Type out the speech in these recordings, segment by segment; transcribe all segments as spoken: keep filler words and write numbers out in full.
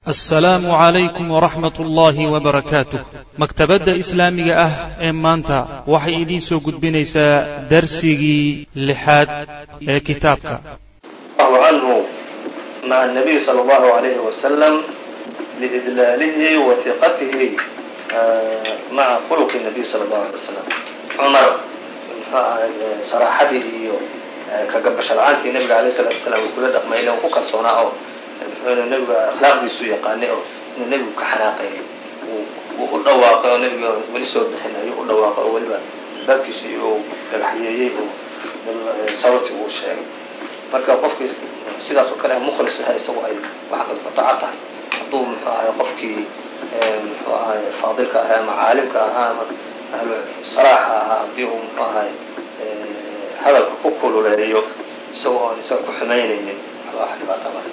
asalaamu calaykum waraxmat ullaahi wabarakaatuh maktabadda islaamiga ah ee maanta waxay idiin soo gudbinaysaa darsigii lixaad ee kitaabka canhu maca anabiy sala allahu alayhi wasalam liidlaalihi wa hiqatihi maca khuluqi nabiy sala allahu alay wasalam cumar saraaxadii iyo kagabasho la-aantii nabiga alayh salatu wasalaam uu kula dhaqmayna u ku kalsoonaa oo inuu nebiga akhlaaqdiisu yaqaanay oo inuu nebigu ka xanaaqayay uu u dhawaaqay oo nebiga weli soo bixinayo u dhawaaqay oo weliba albaabkiisii uu dhagaxyeeyey oo sababtii uu sheegay marka qofkii sidaas oo kale mukhlis ah isagu ay wax qadqataca tahay hadduu muxuu ahay qofkii muxuu ahay faadilka ahaa ama caalimka ahaa ama ahlu saraaxa ahaa haddii uu muxuu ahay hadalka ku kululeeyo isagoo oon isaga ku xumaynaynin wax dhibaata male.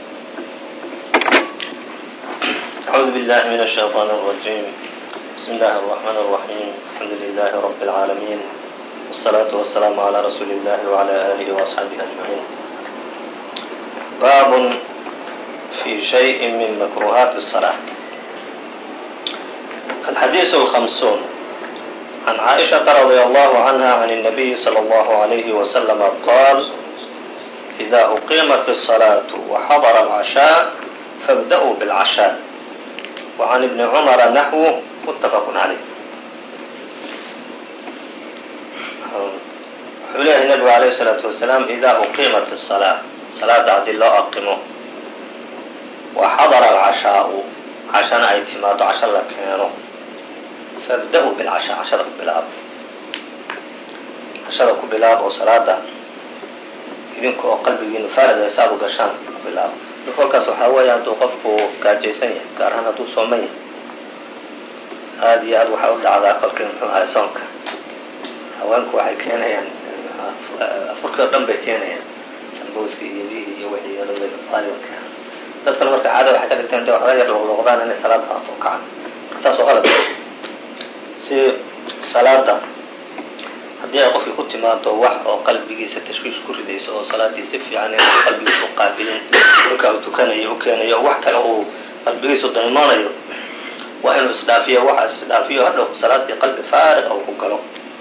أعوذ بالله من الشيطان الرجيم بسم الله الرحمن الرحيم الحمد لله رب العالمين والصلاة والسلام على رسول الله وعلى آله وأصحابه أجمعين. باب في شيء من مكروهات الصلاة. الحديث الخمسون عن عائشة رضي الله عنها عن النبي صلى الله عليه وسلم قال: إذا أقيمت الصلاة وحضر العشاء فابدأوا بالعشاء. وعن ابن عمر نحوه متفق عليه. حليه النبي عليه الصلاة والسلام إذا أقيمت الصلاة صلاة عد الله أقمه وحضر العشاء عشان اعتماد عشان لكينه فابدأوا بالعشاء عشرة بلاب عشرة بلاب وصلاة idinku oo qalbigiinu faarad saabu gashaan bilaab kolkaas waxaa weeya hadduu qofku gaajaysan yahay gaar ahaan hadduu sooman yahay aada iyo aad waxaa u dhacdaa kolkii muxuu ahay soonka haweenku waxay keenayaan afurkii oo dhan bay keenayaan sambooskii iyo bihii iyo wixii aalibka dadkan marka caada waxay ka dhigteen de waxba yar luqluqdaan inay salaad qaato o kacan taas oo qalad si salaada haddii ay qofkii ku timaado wax oo qalbigiisa tashwiish ku ridayso oo salaadii si fiican inuu qalbigiisa u qaabilin marka uu tukanayo u keenayo wax kale uu qalbigiisa daymaanayo waa inuu isdhaafiyo waxa isdhaafiyo hadhow salaadii qalbi faarig oo ku galo.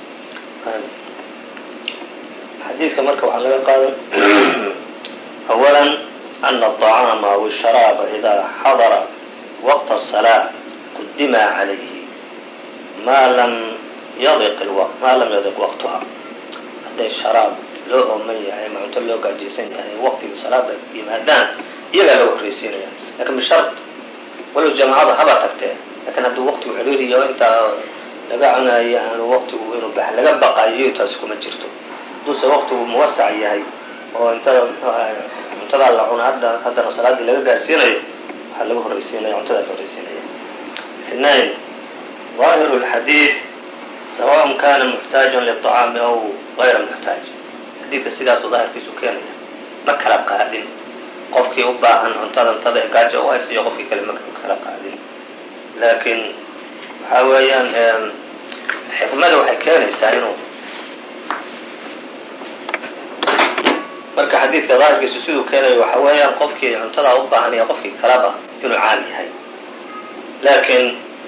xadiidka marka waxaa laga qaaday awalan ana الطعاama والشharaaba إida xadara waqta الصلاة qudima عalayhi ma lam yadiq alwaqt maa lam yadiq waqtuha hadday sharaab loo ooman yahay ama cunto loo gaajaysan yahay waqtigii salaada yimaadaan iyagaa laga horreysiinaya lakin bishart walow jamaacada haba tagtee lakin hadduu waqtigu xiriiriyo intaa laga cunayo aanu waqtigu inuu bax laga baqayo taasi kuma jirto. hadduuse waqtigu muwasac yahay oo intada cuntadaa la cuna hadda haddana salaadii laga gaarsiinayo waxaa laga horreysiinaya cuntadaa la horreysiinaya. اثنين ظاهر الحديث سواء كان محتاجا للطعام أو غير محتاج. حديثka sidaasuu daahirkiisu keenaya ma kala qaadin qofkii u baahan cuntada cuntada gaajo u haysiyo qofkii kale ma kala qaadin laakiin waxaa weeyaan xikmada waxay keenaysaa inuu marka xadiidka daahirkiisu siduu keenayo waxaa weeyaan qofkii cuntadaa u baahan iyo qofkii kaleba inuu caam yahay laakiin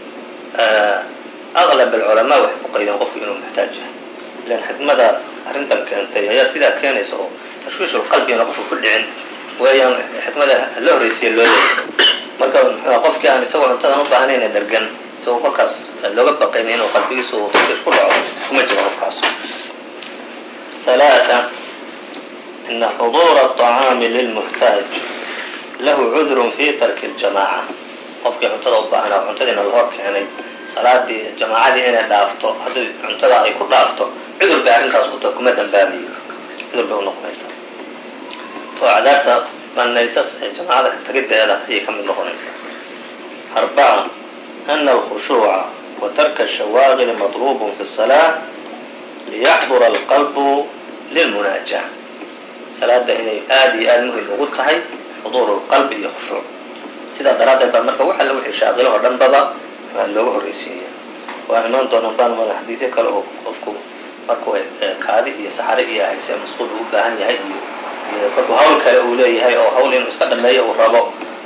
أغلب العلماء waxay ku qaydeen qofku inuu muxtaaj yahay ilan xikmada arrintan keentay ayaa sidaa keenaysa oo tashwiish qalbigana qofku ku dhicin weeyaan xikmada la horreysiye loo leeyahay marka qofkii aan isagoo cuntadan u baahnayn dhargan isagoo kolkaas looga baqayn inuu qalbigiisu tashwiish ku dhaco kuma jiro qofkaas. ثلاثة إن حضور الطعام للمحتاج له عذر في ترك الجماعة. qofkii cuntada u baahnaa cuntadiina la hor keenay salaadii jamaacadii inay dhaafto haddii cuntada ay ku dhaafto cudur bay arrintaas uta kuma dambaabayo cudur bay unoqonaysaa oo cadaabta banaysas ee jamaacada ka tagideeda ayay ka mid noqonaysaa. arbaca ana alkhushuuca wa tarka ashawaagili maطluubun fi الsalaaة liyaxdura alqalbu lilmunaajaة. salaada inay aada iyo aada muhim ugu tahay xuduur اlqalbi iyo khushuuc sidaa daraaddeed baa marka wax alla wixii shaaqilo oo dhan baba waa looga horreysiinaya. waa imaan doonaan baan mada xadiidyo kale oo qofku markuu kaadi iyo saxare iyo haysee masquul uu u baahan yahay iyo kolkuu hawl kale uu leeyahay oo hawl inuu iska dhameeyo uu rabo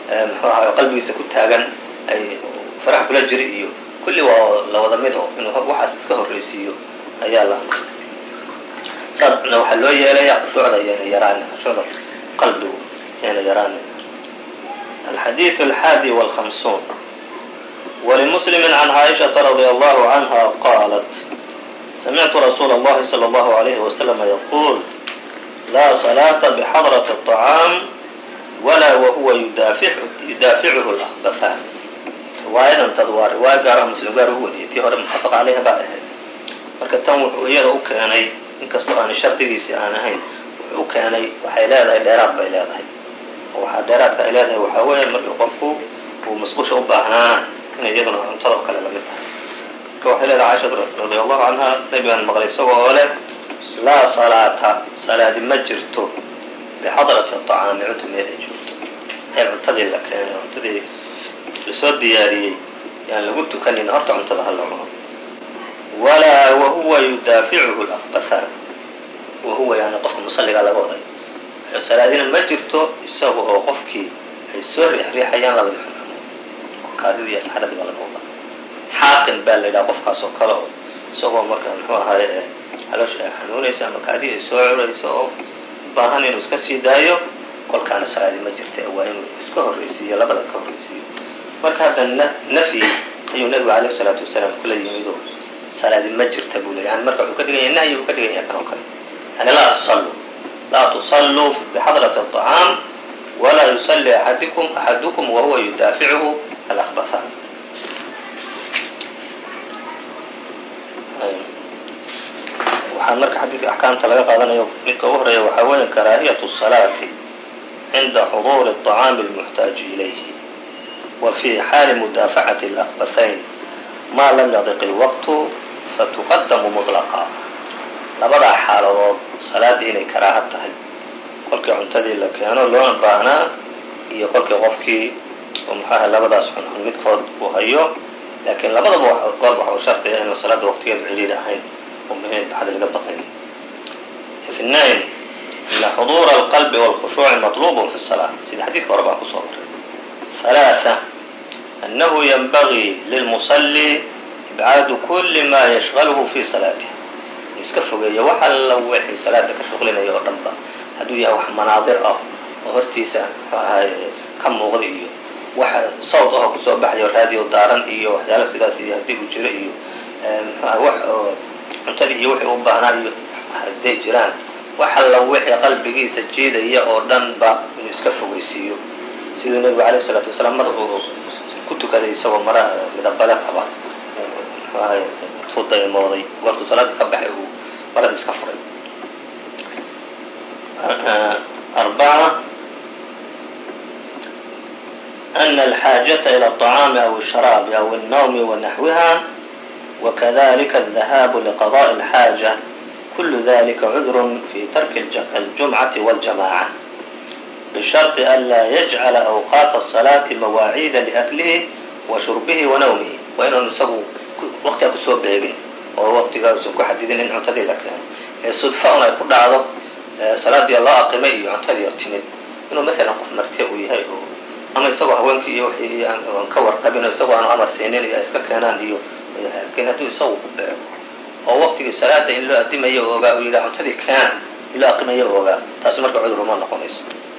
muxuu ahay qalbigiisa ku taagan ay farax kula jiri iyo kulli waa la wada mid oo inuu waxaas iska horreysiiyo ayaa la amray saasna waxaa loo yeelaya khushuucda yana yaraan khushuucda qalbigu yana yaraan الحديث الحادي والخمسون ولمسلم عن عائشة رضي الله عنها قالت سمعت رسول الله صلى الله عليه وسلم يقول لا صلاة بحضرة الطعام ولا وهو يدافع يدافعه الأخبثان رواية تدوار رواية قارة مسلم قارة هو دي تي هore متفق عليها baa ahayd marka tan wuxuu iyada u keenay inkastoo aan shardigiisii aan ahayn wuxuu u keenay waxay leedahay dheeraad bay leedahay waxaa dheeraadka ay leedahay waxaa weeye markii qofku uu masquusha u baahnaana inay iyaduna cuntada oo kale lamid tahay marka waxay leedahay Caaisha radiyallahu canha nabigaan maqlay isagoo oo leh laa salaata salaadi ma jirto bixadrati aطacaami cunta meel ay joogto ee cuntadii la keenay cuntadii lasoo diyaariyey yaan lagu tukanin horta cuntada hala cuno walaa wahuwa yudaaficuhu اlأkhbathaan wahuwa yani qofka musalligaa laga waday salaadina ma jirto isaga oo qofkii ay soo riixriixayaan labadii xunxumo kaadidii iyo saxradii baa laga wadaa xaaqin baa la yidhaha qofkaas oo kale oo isagoo marka muxuu ahaay caloosha ay xanuunaysa ama kaadii ay soo curayso oo ubaahan inuu iska sii daayo kolkaana salaadii ma jirta waa inuu iska horreysiiyo labada ka horreysiiyo marka hadda nafyi ayuu nabigu alayh الsalaatu wasalaam kula yimid oo salaadi ma jirta buu le yani marka wuxuu ka dhiganya nahyi uu ka dhiganya kan oo kale yani laa tusaluu laa tusalluu bixadrati الطacaam walaa yusalli axadikum axadukum wahuwa yudaaficuhu alأkhbathaan waxaa marka xadiidka axkaamta laga qaadanayo midka ugu horeeya waxaa weeye karaahiyatu الصalaati cinda xuduuri الطacaami اlmuxtaaji ilayhi وفي xaal مdaaفacaة الأkhbathayn ma lam yadiq الوqت fatuqadamu مطلقa labadaa xaaladood salaadii inay karaaha tahay kolkii cuntadii la keeno loona baahnaa iyo kolkii qofkii mxuaha labadaas xunxun midkood uu hayo lakin labadaba goor waxa u shardiya inuu salaada waqtigeeda ciriiri ahayn oo muhiim baxda laga baqayn اثنين إن xضور الqلب والkhushuuع مطلوب في الصلاة sida xadiidka hore baa kusoo maray ثلاثة أنه ينبغي للمصلي إبعاد كل ما يشغله في صلاته iska fogeeya wax alla wixii salaada ka shuqlinaya oo dhanba hadduu yahay wax manaadir ah oo hortiisa ka muuqda iyo wax sawd ah kusoo baxayo raadiyo daaran iyo waxyaala sidaas iyo haddii uu jiro iyo wax oo cuntadii iyo wixii u baahnaa iyo hadday jiraan wax alla wixii qalbigiisa jiidaya oo dhanba inuu iska fogeysiiyo siduu nabigu alayh الsalaatu wasalaam mar uu ku tukaday isagoo mara midabale qaba fudaymooday goortuu salaada ka baxay uu marada iska furay أربعة أن الحاجة إلى الطعام أو الشراب أو النوم ونحوها وكذلك الذهاب لقضاء الحاجة كل ذلك عذر في ترك الجمعة والجماعة بشرط ألا يجعل أوقات الصلاة مواعيد لأكله وشربه ونومه وإنه نسبه وقتها كسوه بيقين ووقتها كسوه حديدين إن عمتدي لك الصدفة أنا يقول عضب صلاة دي الله أقيمي عمتدي يرتمد إنه مثلا قف مرتئوي هاي أما يسوى هوانك يوحي أنكور قبنا يسوى أنا أمر سينين يسكا كانان ديو لكن هدو يسوى ووقتها الصلاة إن لا أقيمي يوغا وإلى عمتدي كان إلا أقيمي يوغا تاسمرك عذر ما نقوميس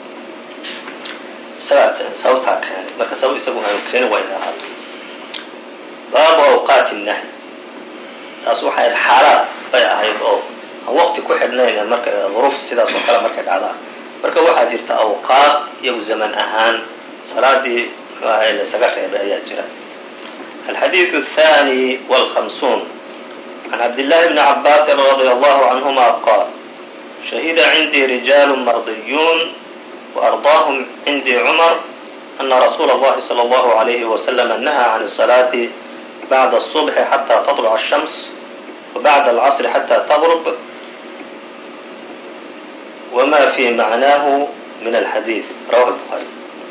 sawtaa keenay marka saw isagu aanu keenin waa in ahaato baabu awqaati الnahy taas waxay xaalaad bay ahayd oo aan waqti ku xidhnayn marka duruuf sidaas oo kale markay dhacdaa marka waxaa jirta awqaad iyagu zaman ahaan salaadii la isaga reebay ayaa jira الحديث الثاني والخمسون عن عبد الله بن عباس رضي الله عنهما قال شهد عندي رجال مرضيون وأرضاهم عندي عمر أن رسول الله صلى الله عليه وسلم نهى عن الصلاة بعد الصبح حتى تطلع الشمس وبعد العصر حتى تغرب وما في معناه من الحديث رواه البخاري.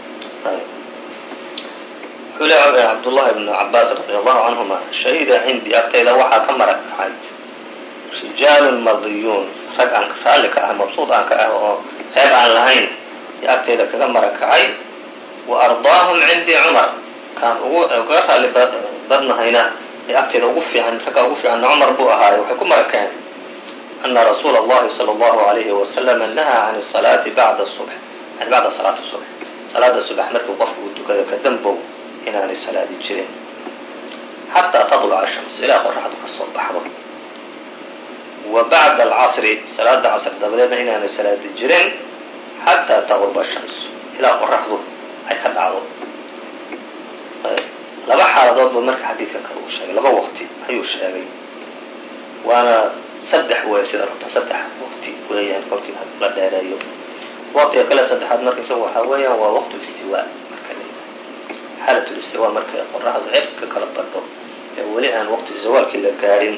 حلى عبد الله بن عباس رضي الله عنهما شهد عندي أكتئ وحا كمرك حاج رجال مرضيون رج عنك فعلك مبسوط عنك غيب عن لهين agteeda kaga marakacay وأرضاهم عindي cمر kaan uga raali badnahayna ee agteeda ugu fiican ragga ugu fiicanna cمar buu ahaayo waxay ku marakeen أنa رasuul الlahi صلى الlaه عليه وسلم نahى عن الصلاaةi baعda الصبح yani baعda صلاaة الصبح salaada subax markuu qofku uu tukado ka dambow inaanay salaadi jirin xatىa تطلca الشhمس ilaa qoraxdu ka soo baxdo wa baعda الcصri salaada casr dabadeedna inaanay salaadi jirin xatىa تغرba الشhمس ilaa qoraxdu ay ka dhacdo laba xaaladood ba marka xadiidka kale uu sheegay laba waqti ayuu sheegay waana saddex wey sida runta saddex waqti weeyaan kolkii la dheereeyo waqtiga kale saddexaad marka isaga waxaa weeyaan waa waqtu istiwaa marka xaalatu istiwaa markay qoraxdu cirka kala badho ee weli aan waqti zawaalkii la gaadhin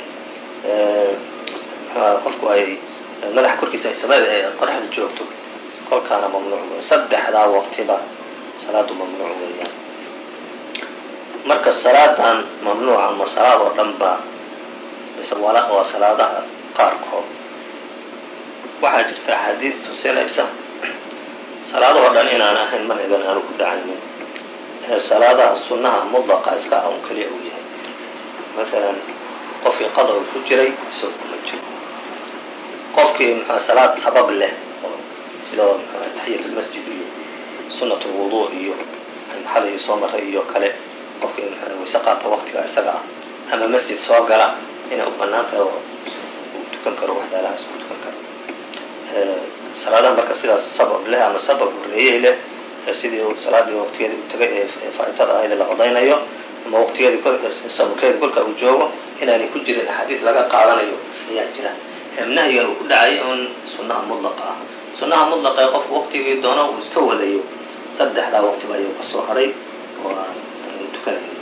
qofku ay madaxa korkiisa ay samada ee qoraxda joogto kolkaana mamnuuc wey saddexdaa waqtiba salaadu mamnuuc weeyaan marka salaadan mamnuuca ama salaad oo dhan ba waa salaadaha qaarkood waxaa jirta axaadiis tusinaysa salaadahoo dhan inaan ahayn manhigan aanu ku dhacaynin ee salaadaha sunnaha mudlaqa iska ah un keliya uu yahay masalan qofkii qadar ku jiray isagoo kuma jiro qofkii mxua salaad sabab leh oo sida taxiyat lmasjid iyo sunat lwudu iyo maxalii soo maray iyo kale qofkii wayse qaata waqtiga isaga ah ama masjid soo gala inay u banaan tahay oo uu tukan karo waxyaalahaas uu tukan karo salaadaha marka sidaas sabab leh ama sabab horeeyey leh sidii salaadii waqtigeedii u tagay ee faa'itada ahayd la qodaynayo ama waqtigeedii sababkeedii kolka uu joogo inaanay ku jirin axaadiis laga qaadanayo ayaa jira nahyigan uu ku dhacay un sunnaha mudlaqa ah sunnaha mudlaqa ee qofku waqtigii doono uu iska wadayo saddexdaa waqtiba ayuu ka soo haray oo aan tukanayo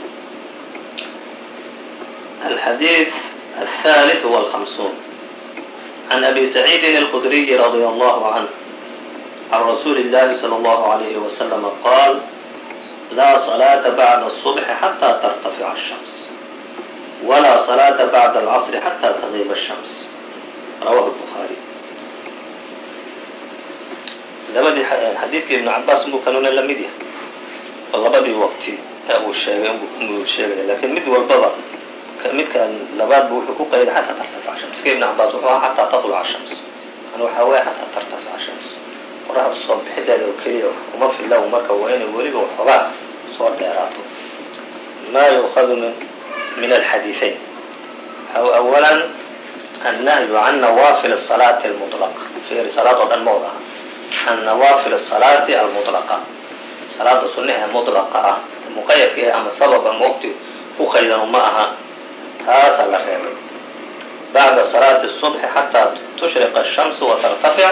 الحديث الثالث والخمسون عن أبي سعيد الخدري رضي الله عنه عن رسول الله صلى الله عليه وسلم قال لا صلاة بعد الصبح حتى ترتفع الشمس ولا صلاة بعد العصر حتى تغيب الشمس رواه البخاري labadii xadiidkii ibnu cabaas muu kanuuna la mid yahay oo labadii waqti ee uu sheegay muu sheegaya lakiin mid walbaba midkan labaad bu wuxuu ku qayday xataa tartafica shams ka ibnu cabaas wuxuu ahaa xataa tatluca shams kan waxaa weya xataa tartafica shams qoraxda soo bixideeda oo keliya kuma fila marka waa inay weliba waxoogaa soo dheeraato maa yu'khadu min min alxadiiثayn awala annahyu can nawaafil الصalaati almuطlaqa fiiri salaad oo dhan ma wada aha can nawaafil الصalaati almuطlaqa salaada sunnaha mudlaqa ah muqayadka ama sabab ama waqti ku qaydanu ma aha taasa la reebay bacda salaati الصubح xataa tushriqa الشhamس watartafic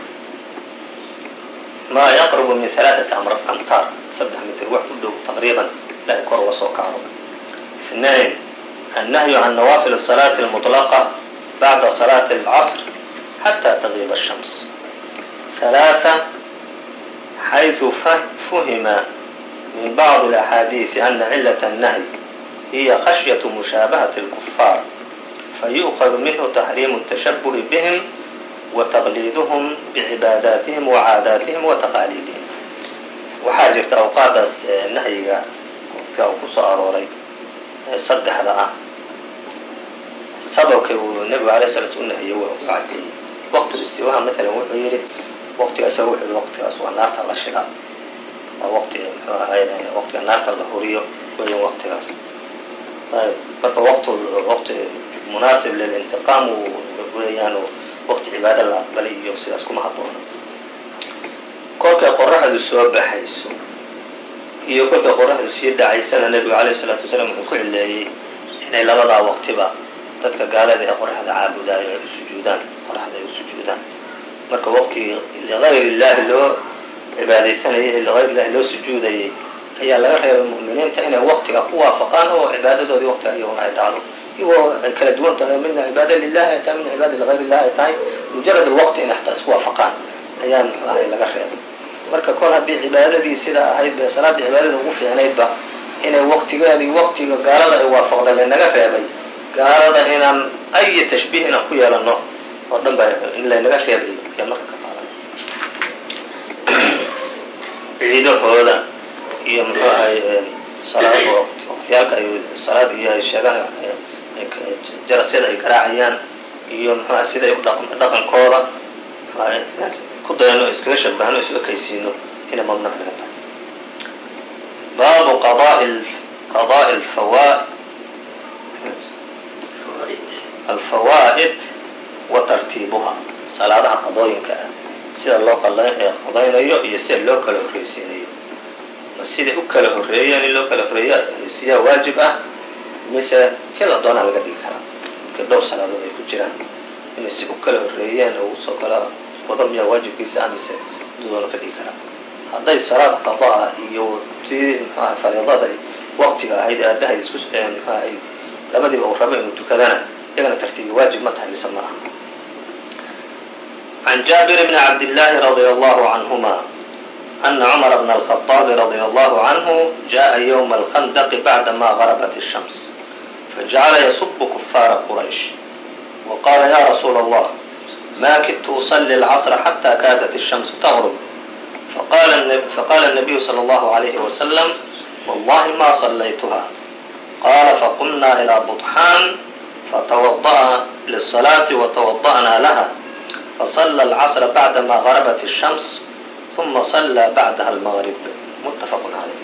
ma yaqrbu min ثalaaثati amtaar saddex mitr wax u dhow taqriiban ilahay kor uga soo kacdo اثنain الnahyu can nawaafil الصalaati الmuطlaqa bacda salaati الcصr xatى tagiib الشhams ثalaaثة xayثu fuhima min bacضi الأxaadiiثi ana cilaة الnahy hiya khashyaة mushaabahaة الكفاar fayu'khad minhu تaxriim التashabuh bhm وتqliidhm bcibaadaatihim وcaadaatihim وتaqaaliidihim waxaa jirta awqaadaas nahyiga ka uu kusoo arooray saddexda ah sababka uu nebigu alay slat u nahiyey w sacadiyey waqtu istiwaha maalan wuxuu yihi waqtiga isaga wuxuu yihi waqtigaas waa naarta la shida waa waqti muxuu ahay waqtiga naarta la huriyo weya waqtigaas ayb marka waqt waqti munaasib lilintiqaam weeyaan waqti cibaado la aqbalay iyo sidaas kuma haboona kolkay qoraxdu soo baxayso iyo kolkay qoraxdu sii dhacaysana nebigu alayh الsalaatu wasalaam wuxuu ku cileeyey inay labadaa waqtiba dadka gaalada ee qoraxda caabudaayo ay usujuudaan qoraxda ay usujuudaan marka waqtigii ligayr illahi loo cibaadaysanayay ligayr illahi loo sujuudayay ayaa laga reebay mu'miniinta inay waqtiga ku waafaqaan oo cibaadadoodii waqtiga iyaguna ay dhacdo iyagoo ay kala duwan tahay midna cibaada lilahi ay tahay midna cibaada ligayr illahi ay tahay mujarad alwaqti inay hataa isku waafaqaan ayaa muxuu ahay laga reebay marka kol haddii cibaadadii sida ahayd be salaadii cibaadada ugu fiicnaydba inay waqtigeedii waqtiga gaalada ay waafaqda laynaga reebay gaalada inaan ay tashbiih inaan ku yeelano oo dhan ba in laynaga reebay iyo marka ka qaadan ciidahooda iyo muxuu ahay salaad waqtiyaalka ay salaad iyo ay sheegaan jarasyada ay garaacayaan iyo muxuu ahay siday u dhaqankooda ku dayano iskaga shabahno isu ekaysiino inay mamnuuc naga tahay. baabu qadaء qadaء alfawaa'id wa tartiibuha salaadaha qadooyinka ah sida loo qadaynayo iyo sida loo kala horreysiinayo ma siday u kala horreeyeen in loo kala horreeya siyaa waajib ah mise kila doonaa laga dhigi karaa marka dhowr salaadood ay ku jiraan inay si u kala horreeyeen oo usoo kala wada miyaa waajibkiisa ah mise doona ka dhigi karaa. hadday salaad qadaa iyo tii mxuaha fariidada waqtiga ahayd aadahay isku mxuaha ay labadiiba uu rabo inuu tukadana iyagana tartiibi waajib ma tahay mise ma aha. عن جابر بن عبد الله رضي الله عنهما أن عمر بن الخطاب رضي الله عنه جاء يوم الخندق بعدما غربت الشمس فجعل يسب كفار قريش وقال يا رسول الله ما كدت أصلي العصر حتى كادت الشمس تغرب فقال النبي, فقال النبي صلى الله عليه وسلم والله ما صليتها. قال فقمنا إلى بطحان فتوضأ للصلاة وتوضأنا لها فصلى العصر بعدما غربت الشمس ثم صلى بعدها المغرب متفق عليه.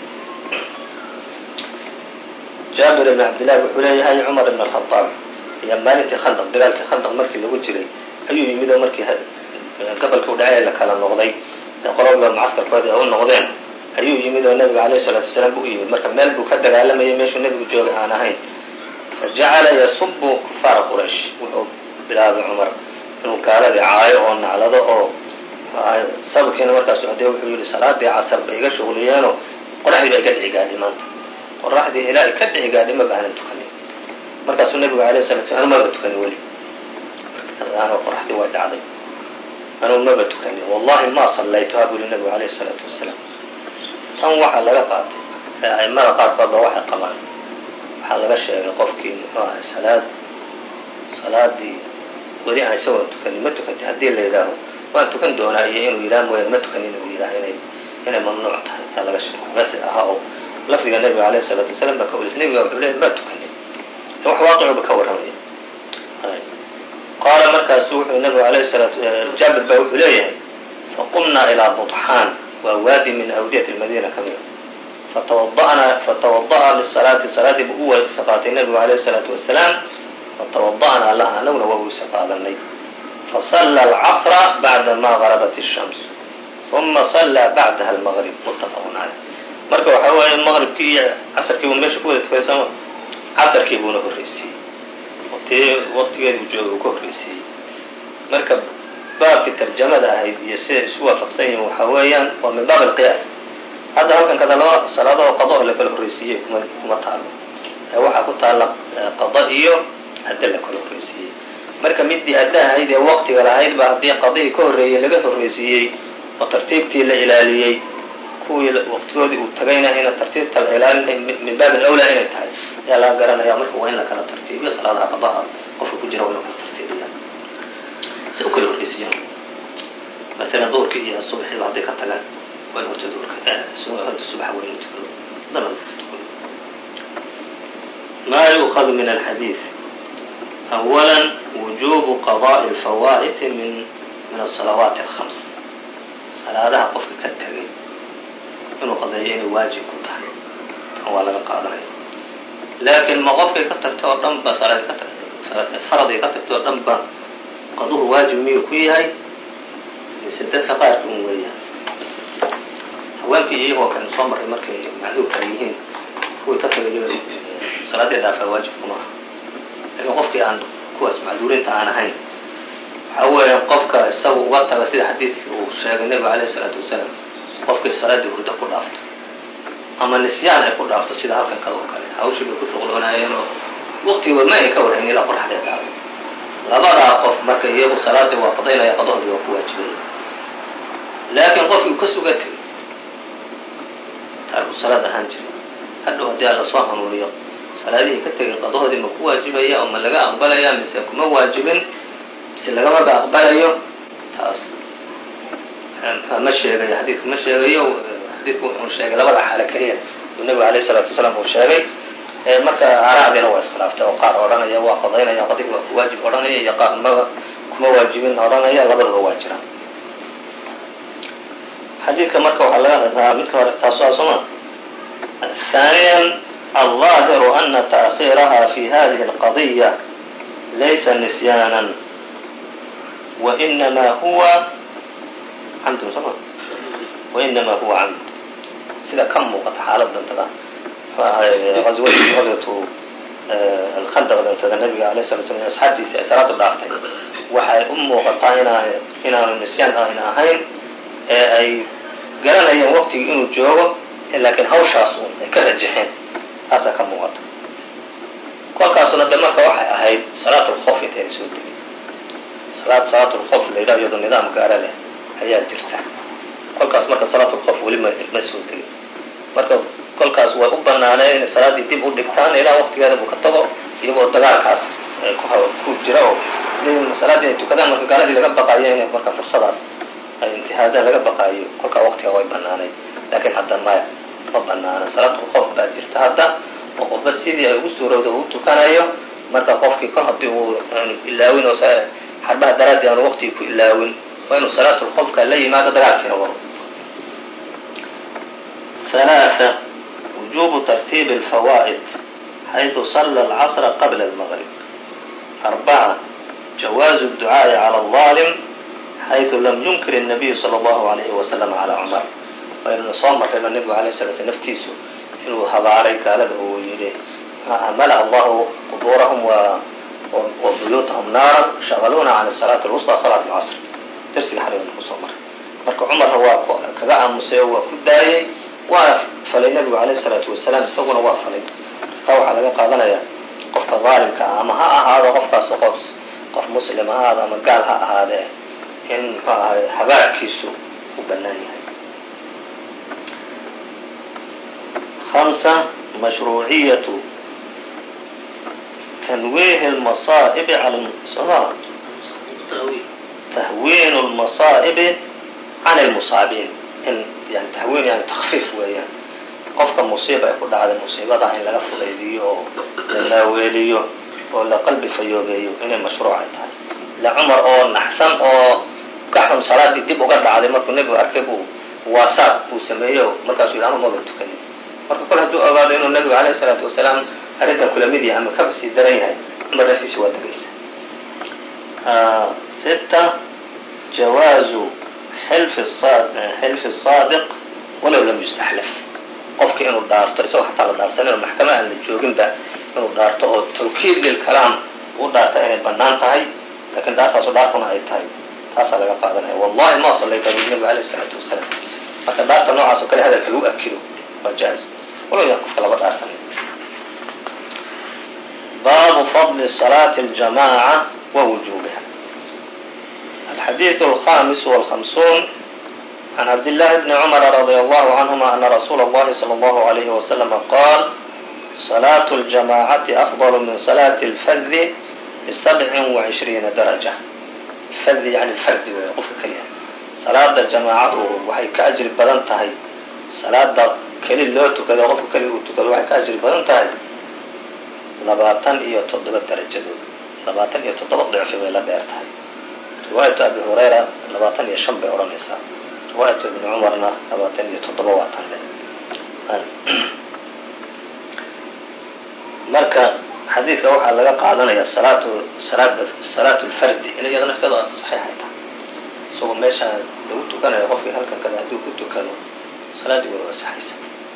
جابر بن عبد الله wuxuu leeyahay cumar ibn الخطاab ayaa maalintii khandaq dagaalkii khandaq markii lagu jiray ayuu yimid oo markii gobolka u dhacay la kala noqday ee qolada macaskarkoodii ay u noqdeen ayuu yimid oo nabiga calayhi salaatu wasalaam buu u yimid marka meel buu ka dagaalamayay meeshuu nabigu joogay aan ahayn fajacala yasubu kufaara quraysh wuxuu bilaabay cumar inuu gaaladii caayo oo naclado oo sababkiina markaas socday wuxuu yidhi salaadii casar bay iga shuqliyeenoo qoraxdii ba iga dhici gaadhi maanta qoraxdii ilaa ay ka dhici gaadhi ma baanan tukanin markaasuu nabigu alayhi salatu slam anu maba tukanin weli markaano qoraxdii way dhacday anuu maba tukanin wallahi ma sallaytuha buu yihi nabigu alayhi salaatu wasalaam. tan waxaa laga qaatay aimada qaarkood ba waxay qabaan waxaa laga sheegay qofkii muxuu ahay salaad salaadii weli aan isagoo tukanin ma tukanti haddii la yidhaaho waan tukan doonaa iyo inuu yidhaha mooyaan ma tukanin inuu yidhaha inay inay mamnuuc tahay taa laga sheegay bas aha oo lafdiga nabiga alayhi salaatu wasalaam baa ka waris nabiga wuxuu leeyahy ma tukanin wax waaqicba ka warramaya. qaala markaasu wuxuu nabigu alayhi salaatu jaabir baa wuxuu leeyahay faqumnaa ilaa buطxaan waa waadi min awdiyati lmadiina ka mida fatawadaأnaa fatawada'a lisalaati salaadii buu u weyse qaatay nabigu alayhi salaatu wasalaam fatawadaأnaa laha anaguna waa weyse qaadanay fasala alcasra bacdama garabat الshams uma sallaa bacdaha almaqrib muttafaqun caleyh. marka waxaa weeye maqribkii iyo casarkii buu meesha ku wada tukay sooma casarkii buuna horreysiiyey tii waqtigeedi uu jooga uu ka horreysiiyey. marka baabkii tarjamada ahayd iyo siday isu waafaqsan yihiin waxaa weeyaan waa min baab alqiyaas. hadda halkan kada laba salaadoo qado la kala horreysiiyey kuma kuma taalo ee waxaa ku taala qada iyo hadda la kala horreysiiyey. marka midii adda ahayd ee waqtiga lahayd ba haddii qadihii ka horreeyey laga horreysiiyey oo tartiibtii la ilaaliyey kuwii waqtigoodii uu tagayna ina tartiibta la ilaalin min baabin awlaa inay tahay ayaa laga garanaya. marka waa in la kala tartiibiyo salaadaha qadaha qofka ku jira waa in la kala tartiibiya si u kala horreysiiyo. masalan duhurkii iyo subaxiiba hadday ka tagaan waa in horta duhurka subaxa waa inuu tukado dana tukado. ma yuukhadu min alxadiid أولا وجوب قضاء الفوائت من من الصلوات الخمس. صلاadaha qofka ka tagay inuu qadeeyo inay waajib ku tahay waa laga qaadanaya. laakiin ma qofkay ka tagto oo dhan ba salaad ka tagto faradii ka tagto oo dhan ba qaduhu waajib miyuu ku yahay mise dadka qaarka un weeyaan. haweenkii iyagoo kan soo maray markay macduur kala yihiin kuwii ka tagay salaadii dhaafaa waajib kuma aha. lakin qofkii aan kuwaas macduurinta aan ahayn waxaa weeya qofka isaga uga taga sida xadiidkii uu sheegay nabiga alayhi salaatu wasalaam qofkii salaadii hurdo ku dhaafto ama nisyaan ay ku dhaafto sida halkan kale oo kale hawshii bay ku shuqloonaayeen oo waqtigiiba ma ay ka warhayn ilaa qoraxdee dhacday. labadaa qof marka iyagu salaadii waa qadaynaya qadoodii waa ku waajibaya. laakiin qofkii uu ka suga tegay taarku salaad ahaan jira hadhow haddii alla soo hanuuniyo salaadihii ka tegay qadahoodii ma ku waajibaya oo ma laga aqbalaya mise kuma waajibin mise lagamaba aqbalayo taas ma sheegayo xadiidku ma sheegayo xadiidku wuxuu sheegay labada xaalo keliya uu nebigu alayh الsalaatu wasalaam uu sheegay. marka aaraacdiina waa iskhilaaftay oo qaar odhanaya waa qadaynaya qadigi waa kuwaajib odhanaya iyo qaar maba kuma waajibin odhanaya, labadaba waa jiraan. xadiidka marka waxaa laga hadlaa midka hore taasoo soma ثaaniya الظaahiru ana تأkhiiraha fi hadihi الqadiya laysa nisyaaنا وإنما هو عمد soma وإنما هو عمد sida ka muuqata xaaladantada غزوة الkhandq dantada nabiga alayه الصلa slam asxaabtiisi ay salaada dhaaftay waxay u muuqataa ina inaanu nisyaan ayna ahayn ee ay garanayeen waqtigii inuu joogo laakiin hawshaas ay ka rajaxeen taasaa ka muuqata. kolkaasuna de marka waxay ahayd salaat اlkوf intayna soo degin salaad salaat اlkوf la yidhaho iyado nidaam gaara leh ayaa jirta. kolkaas marka salaat اlkوf weli ma ma soo degin, marka kolkaas way u banaaneen inay salaaddii dib u dhigtaan ilaa waqtigeeda buu ka tago iyagoo dagaalkaas ku jira oo salaaddii ay tukadaan marka gaaladii laga baqaayo in marka fursadaas ay intihaadaan laga baqaayo kolkaa waqtiga way banaanayd. laakiin hadda maya ma banaana, salaatul koof baa jirta hadda oo qofba sidii ay ugu suurowda uu tukanayo. marka qofkii kol hadii uu ilaawin oo xarbaha daraadii aanu waqtigii ku ilaawin waa inuu salaatul koofka la yimaado dagaalkiina wado. ثلاثة وجوب ترتيب الفوائد حيث صلى العصر قبل المغرب. أربعة جواز الدعاء على الظالم حيث لم ينكر النبي صلى الله عليه وسلم على عمر. وإن صام كما النبي عليه الصلاة والسلام نفتيسه إنه هباري قال له يلي ملأ الله قبورهم وبيوتهم نارا شغلونا عن الصلاة الوسطى صلاة العصر. ترسل حليم المصمر marka cumar waa kaga aamusay waa ku daayay waa falay nabigu alayhi salaatu wasalaam isaguna waa falay. taa waxaa laga qaadanaya qofka zaalimka ama ha ahaado qofkaas qof qof muslim ha ahaado ama gaal ha ahaadee in habaarkiisu u banaan yahay. خمسة مشروعية تنويه المصائب على المصاب تهوين المصائب عن المصابين in yani tahwiin yani takfiif weeyaan qofka musiiba ay ku dhacday musiibada in laga fudaydiyo oo la weeliyo oo la qalbi fayoobeeyo inay mashruuc ay tahay. la cumar oo naxsan oo ka xun salaadii dib uga dhacday markuu nebigu arkay buu waasaab uu sameeyo markaasuu yidhi ama maba tukanin. marka kol hadduu ogaado inuu nebigu alayhi salaatu wasalaam arrintan kula mid yahay ama kaba sii daran yahay cumar naftiisa waa degaysa. sita jawaazu xilf xilf الصاadiq walow lam yustaxlaf. qofka inuu dhaarto isagoo xataa la dhaarsan oo maxkama aan la jooginba inuu dhaarto oo tawkiid lilkalaam u dhaarta inay banaan tahay, lakin dhaartaasu dhaartuna ay tahay taasaa laga qaadanaya. wallahi ma salayta bu nabigu alayh الsalaatu wasalaam. marka dhaarta noocaas oo kale hadalka lagu akido waa jaa'iz walow yaan qofka laba dhaarsan. baabu fadli salaati اljamaaca wa wujuubiha. الحديث الخامس والخمسون عن عبد الله بن عمر رضي الله عنهما أن رسول الله صلى الله عليه وسلم قال صلاة الجماعة أفضل من صلاة الفذ بسبع وعشرين درجة. الفذ يعني الفرد ويقف كليا. صلاة الجماعة وحي كأجر بدن تهي صلاة كلي اللوت وكذا وقف كلي وكذا وحي كأجر بدن تهي لباتن إيو تضبط درجة لباتن إيو تضبط ضعف ولا بيرتهي. رواية أبي هريرة لباطن يشن بأورانيسا. رواية ابن عمرنا لباطن يتطبوات عنه. مركا حديث روحا لغا قادنا يا صلاة صلاة صلاة الفرد إن يغنى كذا صحيحة. سو ماشا لو كان يغفي هلك كذا دو كنت كذا صلاة يقولوا صحيحة.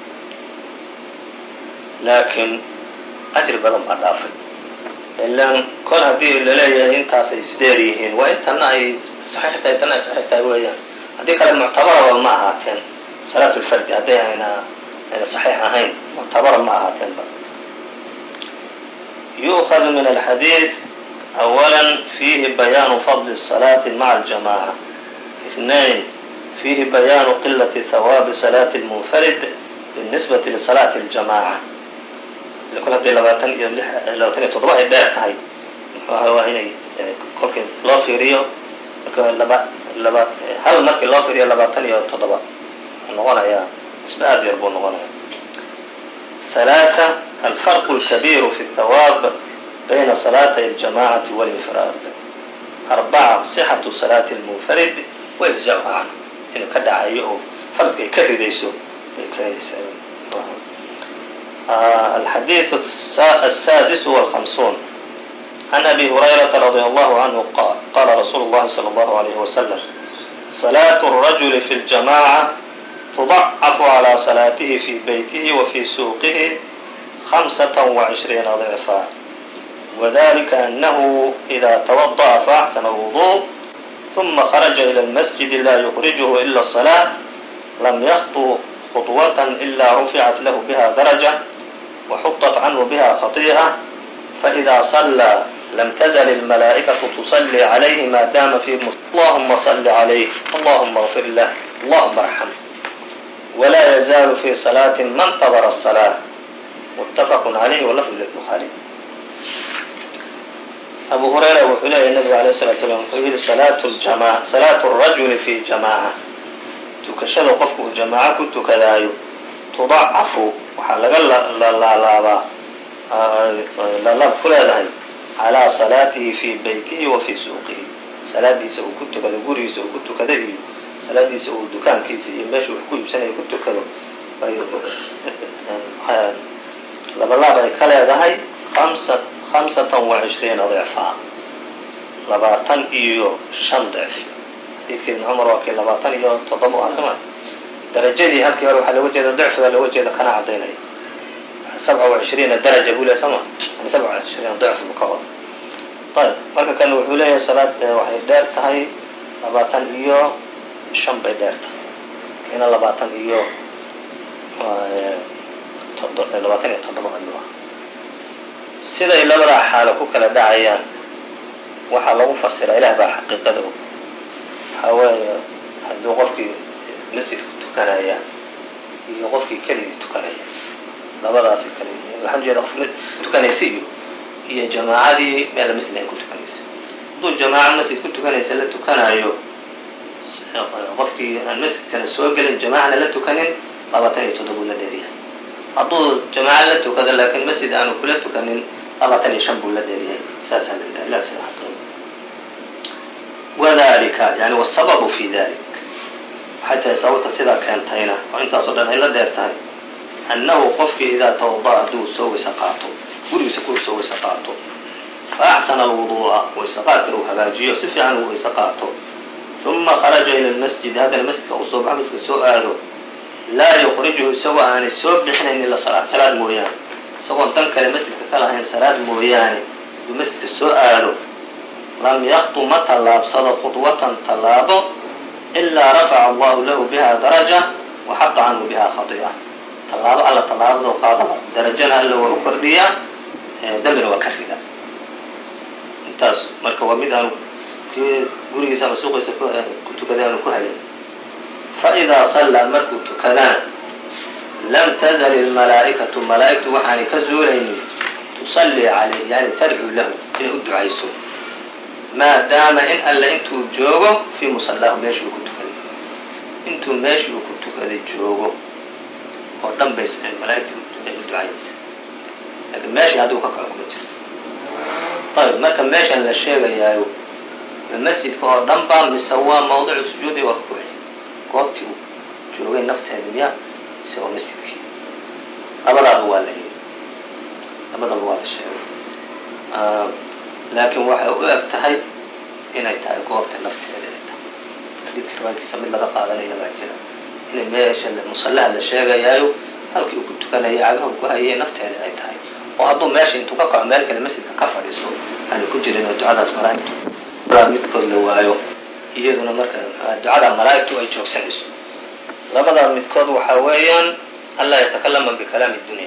لكن أجر بدن أضافي. ilan kol hadii laleeyahay intaasay isdheeryihiin waa intana ay saxiix tahay tana ay saxiix tahay weeyaan. haddii kale muctabaraba ma ahaateen salaat lfardi hadday ayna ayna saxiix ahayn muctabara ma ahaateenba. yu'khadu min alxadiid awala fiihi bayaanu fadli الصalaati maca aljamaca. اثنين fiihi bayaanu qilati hawaabi salaati اlmunfarid binisbati lisalaati اljamaca. kol hadday labaatan iyo labaatan iyo toddoba ay dheer tahay waa inay kolkii loo fiiriyo marka laba laba hal markii loo fiiriyo labaatan iyo toddoba noqonayaa isba aad yar buu noqonaya. ثلاثة الفرق الكبير في الثواب بين صلاatي الجماعة والانفrاad. أربعة صحة صلاة المنفرد وإجزاؤha canه inuu ka dhacayo oo fardka ay ka ridayso ay keenaysaa. الحديث السادس والخمسون عن أبي هريرة رضي الله عنه قال قال رsuل اللhi صلى الله عليه وسلم صلاة الرجل في الجماعة تضعف على صلاته في بيته وفي سوقه خمسة وعشرين ضعفا وذلك أنه إذا توضأ فأحسن الوضوء ثم خرج إلى المسجد لا يخرجه إلا الصلاة لم يخطو خطوة إلا رفعت له بها درجة وحطت عنه بها خطيئة فإذا صلى لم تزل الملائكة تصلي عليه ما دام في اللهم صل عليه اللهم اغفر له اللهم ارحمه ولا يزال في صلاة ما انتظر الصلاة متفق عليه ولفظ للبخاري. أبو هريرة wuxuu leeyahy النبgu عليه الصلاة وسلام wuxuu yihi صلاة الرجل في جماعة tukashada qofku uu jamaaco ku tukadaayo tuضacafu waxaa laga laalaabaa lalaab ku leedahay calىa صalaatihi fii beytihi wa fii suuqihi salaadiisa uu ku tukado gurigiisa uu ku tukado iyo salaadiisa uu dukaankiisa iyo meesha wax ku iibsanayo ku tukado labalaab ay ka leedahay hamsatan وacishriina ضicfa labaatan iyo shan dicf. xadiidkii ibn cumar waa kii labaatan iyo toddoba u asma darajadii halkii hore waxaa looga jeeda dicfiga looga jeeda kana cadaynaya sabca وacishriina daraja buu leeyahy sama yani sabca وacishriina dicf buu ka wada. ayb marka kale wuxuu leeyahay salaad waxay dheer tahay labaatan iyo shan bay dheer tahay ina labaatan iyo labaatan iyo toddoba ayuu ah. siday labadaa xaalo ku kala dhacayaan waxaa lagu fasira ilaah baa xaqiiqada og. waxaa weeye hadduu qofkii masjidku tukanaya iyo qofkii keligii tukanaya labadaasi kale waxaan jeeda qof tukanaysa iyo iyo jamaacadii meel masjid ay ku tukanaysa. hadduu jamaaca masjid ku tukanaysa la tukanayo qofkii aan masjidkana soo gelin jamaacana la tukanin labaatan iyo toddoba la dheeryahay. hadduu jamaaca la tukado laakiin masjid aanu kula tukanin labaatan iyo shan buu la dheeryahay. saasaa la yidhaha ilaa sida xaqeeda. wadalika yani wasababu fi dalik waxay tahay sababta sidaa keentayna oo intaasoo dhan ay la dheer tahay annahu qofkii idaa tawada'a hadduu soo weyse qaato gurigiisa ku soo weyse qaato fa axsana alwuduu'a weyse qaadka uu hagaajiyo si fiican uu weyse qaato uma kharaja ila lmasjid haddana masjidka uu soo baxo masjidka soo aado laa yukhrijuhu isagoo aanay soo bixinayn ila salaad salaad mooyaane isagoon dan kale masjidka ka lahayn salaad mooyaane hadduu masjidka soo aado lam yaktu ma tallaabsado khudwatan tallaabo ilaa rafaca allahu lahu biha daraja waxaqa canhu biha khati'a tallaabo alla tallaabadoo qaadaba darajana alla waa u kordhiyaa dambina waa ka rida. intaas marka waa mid aanu kii gurigiisa ama suuqiisa ku tukaday aanu ku helin. faidaa sallaa markuu tukadana lam tazal ilmalaa'ikatu malaa'igtu waxaanay ka zuulaynin tusallii calayh yani tadcuu lahu inay u ducayso maadaama in alle intuu joogo fii musallaahu meeshii uu ku tukaday intuu meeshii uu ku tukaday joogo oo dhan bay malaa'igtu ay u ducaynaysa laakiin meeshii hadduu ka kaco kuma jirto. ayb marka meeshan la sheegayaayo masjidka oo dhan ba mise waa mawdicu sujuudi waa ku goobtii uu joogay nafteeda miya mise waa masjidkii labadaaba waa la yiri labadaba waa la sheegay laakiin waxay u eg tahay inay tahay goobta nafteeda ay tahay. xadiidka riwaayadkiisa mid laga qaadanaya baa jira inay meesha musallaha la sheegayaayo halkii uu ku tukanayay cagaha ku hayay nafteeda ay tahay oo hadduu meesha intuu ka kaco meel kale masjidka ka fadhiiso aanay ku jirin oo ducadaas malaa'igtu midkood la waayo iyaduna marka ducada malaa'igtu ay joogsanayso. labadaa midkood waxaa weeyaan anlaa yatakalama bikalaami dunya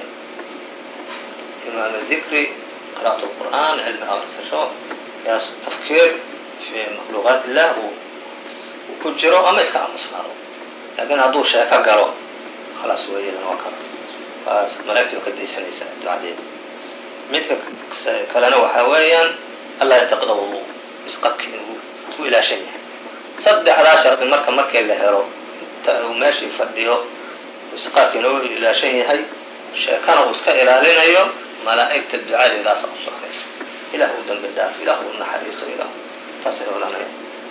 inuu ama dikri qira'at lqur'aan cilmi aqrisasho yaas tafkiir fi makhluuqaat illah uu ku jiro ama iska aamusnaado. laakiin hadduu sheeko galo khalaas weeyaan waa ka waas malaa'igtu ka daysanaysa ducadeeda. midka kalena waxaa weeyaan anlaa yataqida wudu isqabki inuu ku ilaashan yahay. saddexdaa shardi marka markii la helo inta uu meeshii fadhiyo isqaadkiina u ilaashan yahay sheekana uu iska ilaalinayo malaa'igta ducadeedaasa u soconaysa ilaah u dambi dhaaf ilaah u naxariiso ilaah taasay odhanaya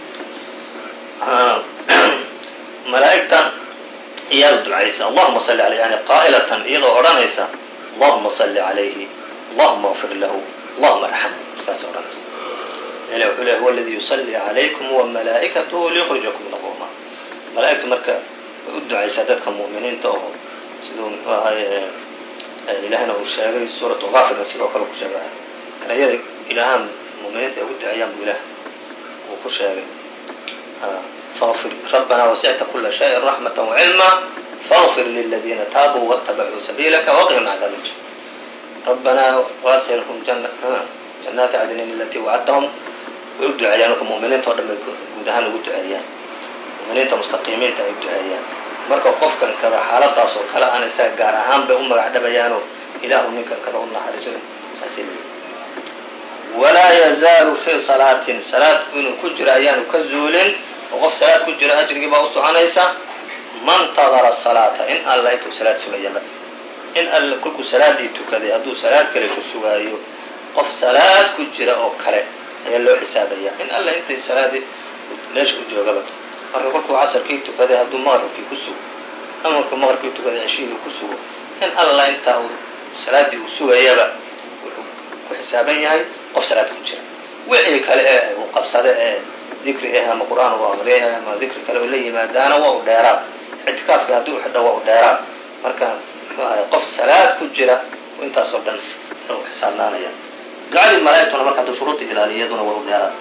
malaa'igta iyaa ducaysa allahuma salli alayh yani qaa'ilatan iyadoo odhanaysa allahuma salli calayhi allahuma اغfir lahu allahuma arxamhu saasay odhanaysa ilah wuxuu ley huwa aladi yusalli calaykum wamalaa'ikatuhu liyukhrijakum min adulma malaa'igta marka way u ducaysaa dadka mu'miniinta oo siduu muxuu ahaye ilahna uu sheegay suuratu gaafirna sidoo kale ku sheegay erayada ilaahaan mu'miniinta ay ugu duceeyaan buu ilaah uu ku sheegay فاغفر ربنا وسعت كل شيء رحمة وعلما فاغفر للذين تابوا واتبعوا سبيلك وقهم عذاب الجحيم ربنا وادخلهم جنات عدن التي وعدتهم ويبدو عيانكم مؤمنين تودم gudahaan ugu duceeyaan mu'miniinta mustaqiimiinta ay duceeyaan marka qofkan kada xaaladaas oo kale aan isaga gaar ahaan bay u magac dhabayaano ilaahu ninkan kada u naxariiso saasiin ولا يزال في صلاة صلاة inuu ku jiro ayaanu ka zuulin oo qof salaad ku jira ajrigii baa u soconaysa man tadara salaata in alla intuu salaad sugayaba in alla kulku salaadii tukaday hadduu salaad kale ku sugaayo qof salaad ku jira oo kale ayaa loo xisaabaya in alla intay salaadii meesha ku joogaba marka kolkuu casarkii tukaday hadduu maqribkii ku sugo ama markuu maqribkii tukaday cishihii ku sugo in alla intaa uu salaadii uu sugayaba wuxuu ku xisaaban yahay qof salaad ku jira wixii kale ee uu qabsada ee dikri eh ama qur'aan uu aqriyay ama dikri kale oo la yimaadaana waa u dheeraad xidkaafka hadduu xidho waa u dheeraad marka qof salaad ku jira intaas oo dhan inuu xisaabnaanaya ducadii malaa'igtuna marka hadduu shuruudda ilaaliyaduna waa u dheeraad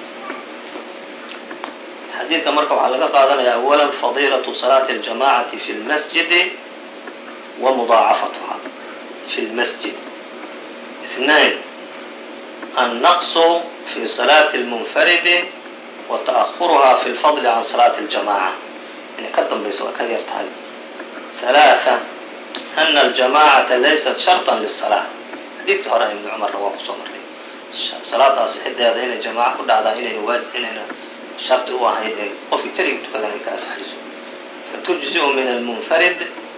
xadiidka marka waxaa laga qaadanaya awalan fadiilatu salaati aljamacati fi lmasjidi wa mudaacafatuha fi lmasjid اثنين النقص في صلاة المنفرد وتأخرها في الفضل عن صلاة الجماعة يعني قدم بيسوى كثير تهي ثلاثة أن الجماعة ليست شرطا للصلاة حديث هراء ابن عمر رواه صمر صلاة صحيح هذين الجماعة كل أعضائنا يواجه إننا شرط هو هيدين وفي تريد كذلك أسحيسه فتجزئ من المنفرد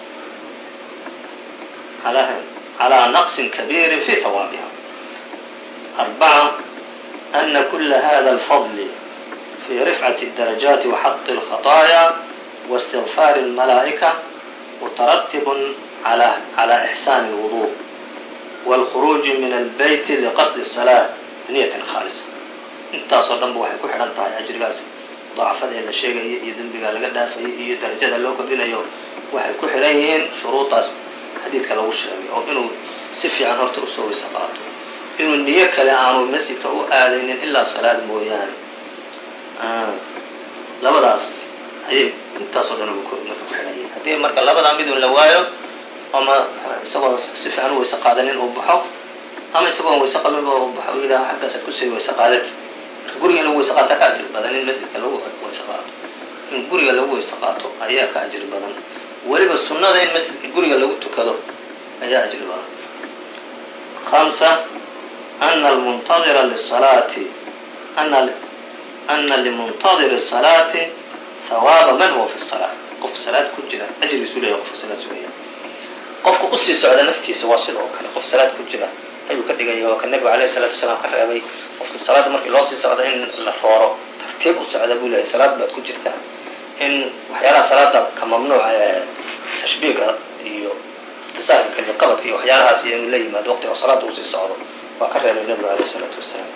على على نقص كبير في ثوابها أربعة أن كل هذا الفضل في رفعة الدرجات وحط الخطايا واستغفار الملائكة مترتب على على إحسان الوضوء والخروج من البيت لقصد الصلاة بنية خالصة انت صدام بواحد كل حرام طاي أجر قاس ضعف هذا الشيء يدم بقى لقدها في درجة اللوكة دينا يوم واحد كل حرين شروط حديث كلام الشامي أو إنه سفي عن هرت أسوي الصلاة إنه النية كلا عنه المسجد أو آلين إلا صلاة مويان آه. labadaas ayay intaasoo dhan ku xidhayeen haddii marka labadaa mid un la waayo ama isagoo si fiican u weyse qaadanin uu baxo ama isagoo weyse qabin uu baxo uu yidhaha xaggaas ku sii weyse qaadad guriga in lagu weyse qaato ka ajir badan in masjidka lagu weyse qaato in guriga lagu weyse qaato ayaa ka ajir badan weliba sunnada in masjidka guriga lagu tukado ayaa ajir badan خمسة أن المنتظر للصلاة أن أن لمنتظر الصلاة ثواب من هو في الصلاة قف صلاة كجرة أجل سوريا قف صلاة سوريا قف قصي سعد نفتي سواصل وكلا قف صلاة كجرة أيو كدقا يوك النبي عليه الصلاة والسلام قال أبي قف الصلاة مركي الله سعد إن الفوارو ترتيب سعد أبو له صلاة بات كجرة إن وحيانا صلاة كممنوع تشبيك iyo tasahul kali qabad iyo waxyaalahaas iyo in la yimaado waqtiga salaada uu sii socdo waa ka reebay nabiga alayhi salatu wasalaam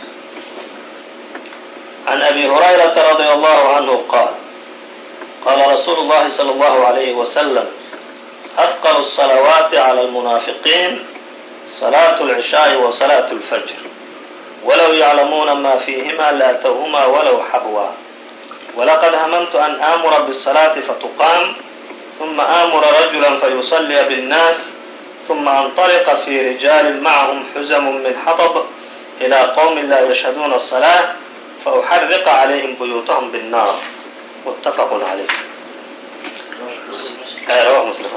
عن أبي هريرة رضي الله عنه قال قال رسول الله صلى الله عليه وسلم أثقل الصلوات على المنافقين صلاة العشاء وصلاة الفجر ولو يعلمون ما فيهما لاتوهما ولو حبوا ولقد هممت أن آمر بالصلاة فتقام ثم آمر رجلا فيصلي بالناس ثم أنطلق في رجال معهم حزم من حطب إلى قوم لا يشهدون الصلاة فأحرق عليهم بيوتهم بالنار متفق عليه رواه مسلم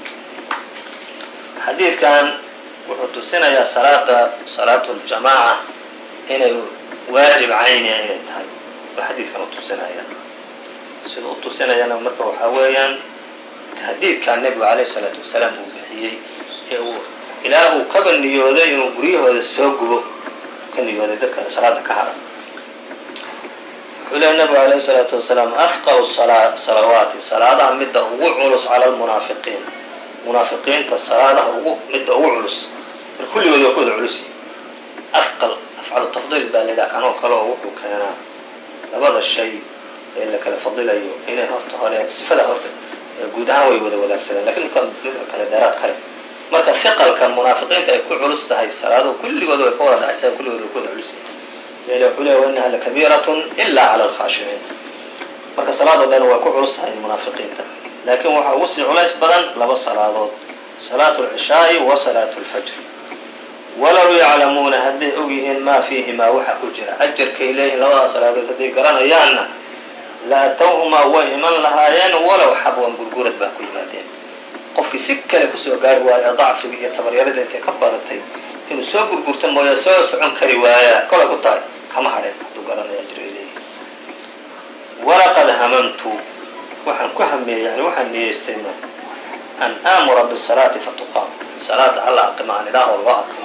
حديث كان وحدثنا يا صلاة صلاة الجماعة هنا واجب عيني هنا تهي الحديث كان وحدثنا يا سيد وحدثنا يا مركب حويا tahdiidkaa nebigu alayh الsalaatu wasalaam uu bixiyey ee uu ilaa uu kaba niyooday inuu guryahooda soo gubo ka niyooday dadka salaada ka hara. wuxuu leey nebigu alayh الsalaatu wasalaam afqaru salawaati salaadaha midda ugu culus cala lmunaafiqiin munaafiqiinta salaadaha ugu midda ugu culus kulligood waa kuwada culus afqal afcalu tafdiil baa laydhaha kanoo kale oo wuxuu keenaa labada shay ee la kala fadilayo inay horta hore sifada horta guud ahaan way wada wadaagsadeen lakin midka kale dheeraad kale marka fiqalka munaafiqiinta ay ku culus tahay salaadahu kulligood way ka wada dhacaysaa kulligood way ku wada culus yahay wuxuu leeyahay wainaha lakabiiratun ila cala alkhaashiciin marka salaadoo dhan way ku culus tahay munaafiqiinta laakiin waxaa ugu sii culays badan laba salaadood salaatu alcishaa'i wa salaatu alfajr walow yaclamuuna hadday og yihiin maa fiihimaa waxa ku jira ajarkay leeyihin labadaas salaadood hadday garanayaanna la atowhumaa way iman lahaayeen walow xabwan gurgurad baa ku yimaadeen. qofkii si kale kusoo gaari waayo dacfiga iyo tabaryarada intay ka badatay inuu soo gurgurta mooya soo socon kari waaya kolay ku tahay kama hadheen hadduu garanaya ajray leeyihin. walaqad hamamtu waxaan ku hameeyey yani waxaan niyeystay an aamura bisalaati fatuqaam salaada alla aqima aan idhaaho loo aqimo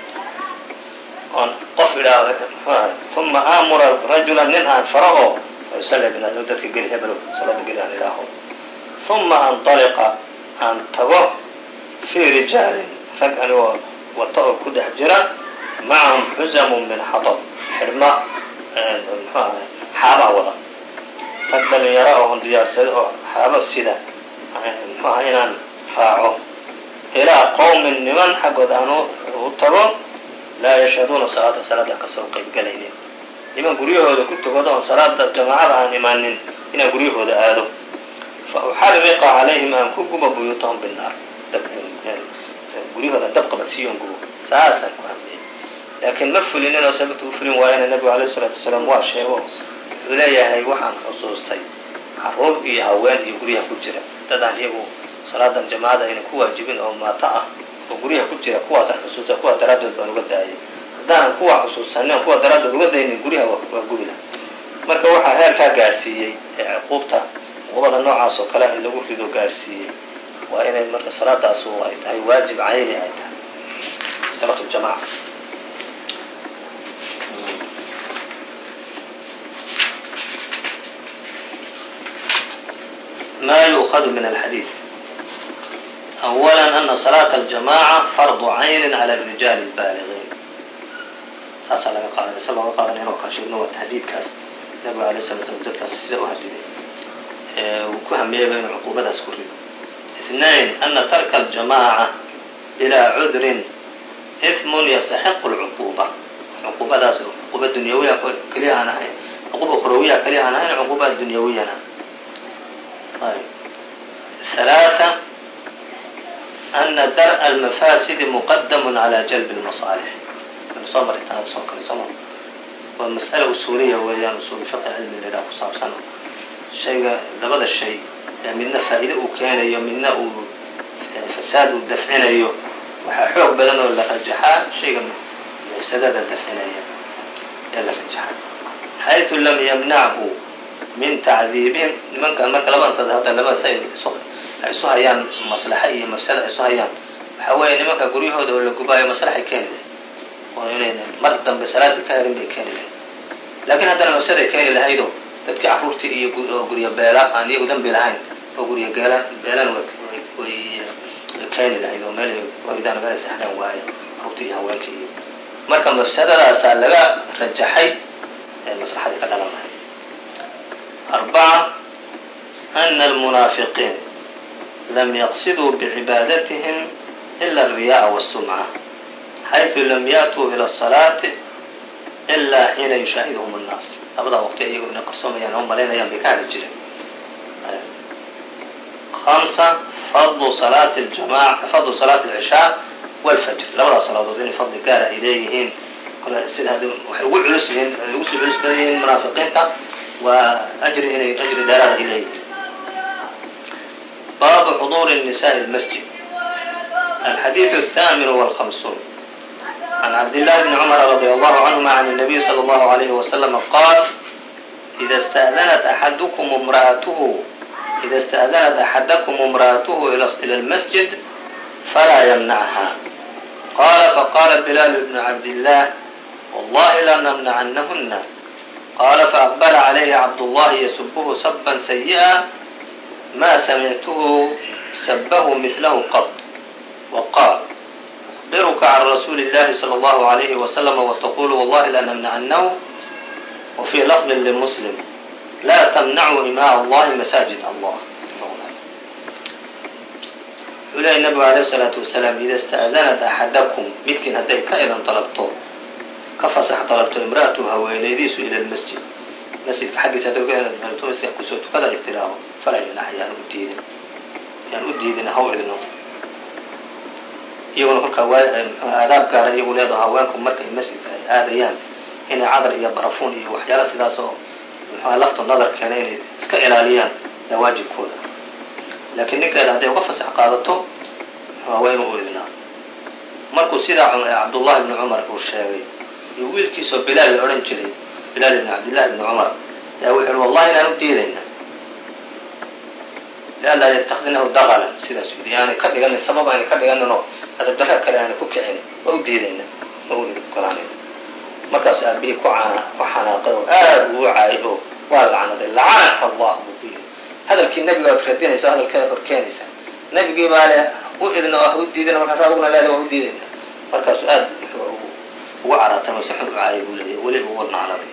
oon qof idhaahdo uma aamura rajulan nin aan faro oo yusalli bina dadka geli hebelo salaada geli aan idhaaho uma anطaliqa aan tago fii rijaalin rag anigoo wata oo ku dhex jira macahum xuzamun min xatab xidhma mxu ahay xaabaa wada rag dhalinyaro oon diyaarsada oo xaabo sida mxu aha inaan raaco ilaa qowmin niman xaggood aan u tago laa yashhaduuna salaata salaada aan kasoo qayb galaynin niman guryahooda ku tugado oon salaada jamaacada aan imaanin inaan guryahooda aado fa uxariqa calayhim aan ku gubo buyuutahum binnaar guryahooda dab qabadsiiyoon gubo saasaan ku hamiyey laakiin ma fulinin oo sababta u fulin waayana nebigu alayh isalaatu wasalaam waa sheego wuxuu leeyahay waxaan xusuustay caruur iyo haween iyo guryaha ku jira dadaan iyagu salaadan jamaacada ayna ku waajibin oo maata ah oo guryaha ku jira kuwaasaan xusuusta kuwa daraaddood baan uga daayay haddaanan kuwa xusuusanin kuwa daraaddood uga daynin guryaha waa gubi laha marka waxaa heerkaa gaadhsiiyey ee cuquubta cuqubada noocaas oo kale in lagu rido gaadhsiiyey waa inay marka salaadaasu ay tahay waajib cayni ay tahay salaatu ljamaca. ma yu'khadu min alxadiid أولا أن صلاة الجماعة فرض عين على الرجال البالغين taasa laga qaadanay sa looga qaadanay inuu kaashigno waa tahdiid kaas nabiga alayh الsala slam dadkaas sida u hadiday uu ku hamiyeyba inuu cuquubadaas ku rido. اثنين أن ترك الجماعة بلا عذر إثم يستحق العقوبة cuquubadaas cuquuba dunyawiya keliya aan ahayn cuquuba ukhrawiya keliya aan ahayn cuquuba dunyawiyana. ثلاثة أن درء المفاسد مقدم على جلب المصالح. soo maritaan soo kale soo waa mas'ala usuuliya weeyaan usuul fiqh cilmi la ku saabsan shayga labada shay ee midna faa'iido uu keenayo midna uu fasaad uu dafcinayo waxa xoog badan oo la rajaxaa shayga mafsadada dafcinaya ee la rajaxaa haythu lam yamna'hu min ta'dhibin nimanka marka labada hadda labada shay ay soo hayaan maslaxa iyo mafsada ay soo hayaan waxa weeye nimanka guryahooda oo la gubaayo maslaxa keenaya mar dambe salaada ka harin bay keeni lahayd laakiin haddana mafsaday keeni lahaydo dadkii caruurtii iyo guryo beela aan iyagu dambi lahayn oo guryo geela beelan way keeni lahayd oo meel waydaan meel saxdaan waaye caruurtii iyo haweenkii iyo marka mafsadadaasaa laga rajaxay ee maslaxadii ka dhalan lahayd. أربعة أن المنافقين لم يقصدوا بعبادتهم إلا الرياء والسمعة حيث لم يأتوا إلى الصلاة إلا حين يشاهدهم الناس. أبدا وقت يقول إن قصهم يعني هم لين أيام بكار الجرم. خمسة فضل صلاة الجماعة فضل صلاة العشاء والفجر. لولا صلاة الدين فضل قال إليهن كل السيد هذا وعلسهم يوصل علسهم منافقين وأجر إليه أجر دلالة إليه. باب حضور النساء المسجد. الحديث الثامن والخمسون عن عبد الله بن عمر رضي الله عنهما عن النبي صلى الله عليه وسلم قال: إذا استأذنت أحدكم امرأته إida اstأdنت أxadكم امرأته إlى الmasجid falaa ymنعha qala faqala بlال بن cabdالله والlahi lanمنعنahuna qala faأqبل عlyه cabdاللahi ysبه sبا سيئا ma samictه sbه مثlh qط وqاl أخبرka عن رsuuل الlahi صلى الله عليه وسلم وتقول والlahi lanمنعنه وفي لفظ لمسلم lا تمنعوا إmاء الlahi masاجid allah wuxuu leeyay nabigu عalيه الصلاaةu وaسلام ida اstأdنت أxadكم midkiin hadday ka idan dalbto ka fasax dalbto imrأaةu haweenaydiisu ilى الmasjid masjidka xaggiisa hadday ka idan dalbto masjidka kusoo tukada ay tiraaho falaa yمنع yaan u diidin yaan u diidin haw idno iyaguna kolkaa aadaab gaara iyagu leedaho haweenku markay masjidka ay aadayaan inay cadar iyo barafuun iyo waxyaala sidaas oo mxua laftu nadar keena inay iska ilaaliyaan yaa waajibkooda laakiin ninkeeda hadday uga fasax qaadato waa inuu u idnaa markuu sidaa cabdullahi ibni cumar uu sheegay iyo wiilkiisoo bilaal la odhan jiray bilaal ibn cabdillahi ibni cumar yaa wuxu uhi wallahi inaan u diidayna lianlaa yatakdinahu daqalan sidaas yidhi yaanay ka dhiganin sabab aynay ka dhiganinoo adabdarra kale aanay ku kicin waa u diidayna ma u ogolaanayna markaas aabihii ku ku xanaaqay oo aad uu caayay oo waa lacnaday lacanaka allah buu hadalkii nebiga ad radinaysa hadalkeeda horkeenaysa nebigii baa le u idna oo u diidana markaas aduguna leeda waa u diidayna markaasu aad ugu caraatama si xun u caayay buu leeyahy weliba u nacladay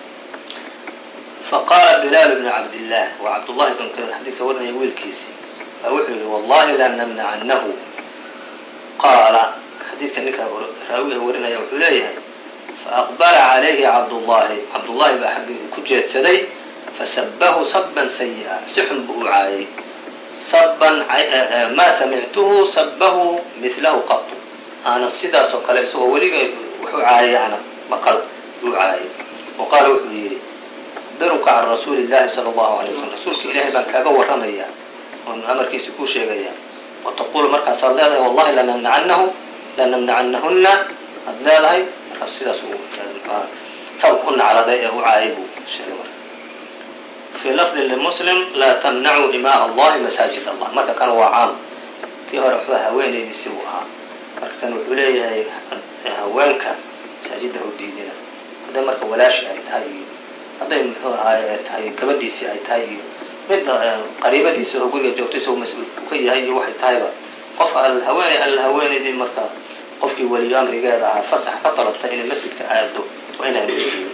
faqaala bilaal bn cabdillah waa cabdullahi donka xadiidka warinaya wiilkiisii baa wuxuu yihi wallahi lanamnacanahu qaala xadiidka ninkaa raawiga warinaya wuxuu leeyahay faaqbala calayhi cabdullahi cabdullahi baa xaggii ku jeedsaday fasabahu saban sayi'a si xun buu u caayay saban maa samictuhu sabahu milahu qatu aana sidaas oo kale isagoo weliga wuxuu caayay ana maqal buu caayay wa qaala wuxuu yidhi أخبرka can rasuuli الlahi salى الlahu عalيه waslm rasuulka ilahay baan kaaga waramaya oon amarkiisa kuu sheegaya wataqulu markaasaad leedahay wallahi lanamnacanahu lanamnacanahuna ad leedahay markaas sidaas sabab u nacladay ee u caayay buu sheegay marka fii lafdi lmuslim laa tamnacuu imaa allahi masaajid allah marka kan waa caam kii hore waxba haweenaydiisi buu ahaa marka kan wuxuu leeyahay haweenka masaajida u diidina hadday marka walaashi ay tahay iyo hadday muxuu ahaay tahay gabadhiisii ay tahay iyo midda qariibadiisa oo guriga joogto isagoo mas-uul ka yahay iyo waxay tahayba qof alhaweeney alhaweenaydii marka qofkii weliyo amrigeeda ahaa fasax ka dalabtay inay masjidka aado waa inaan udiiyo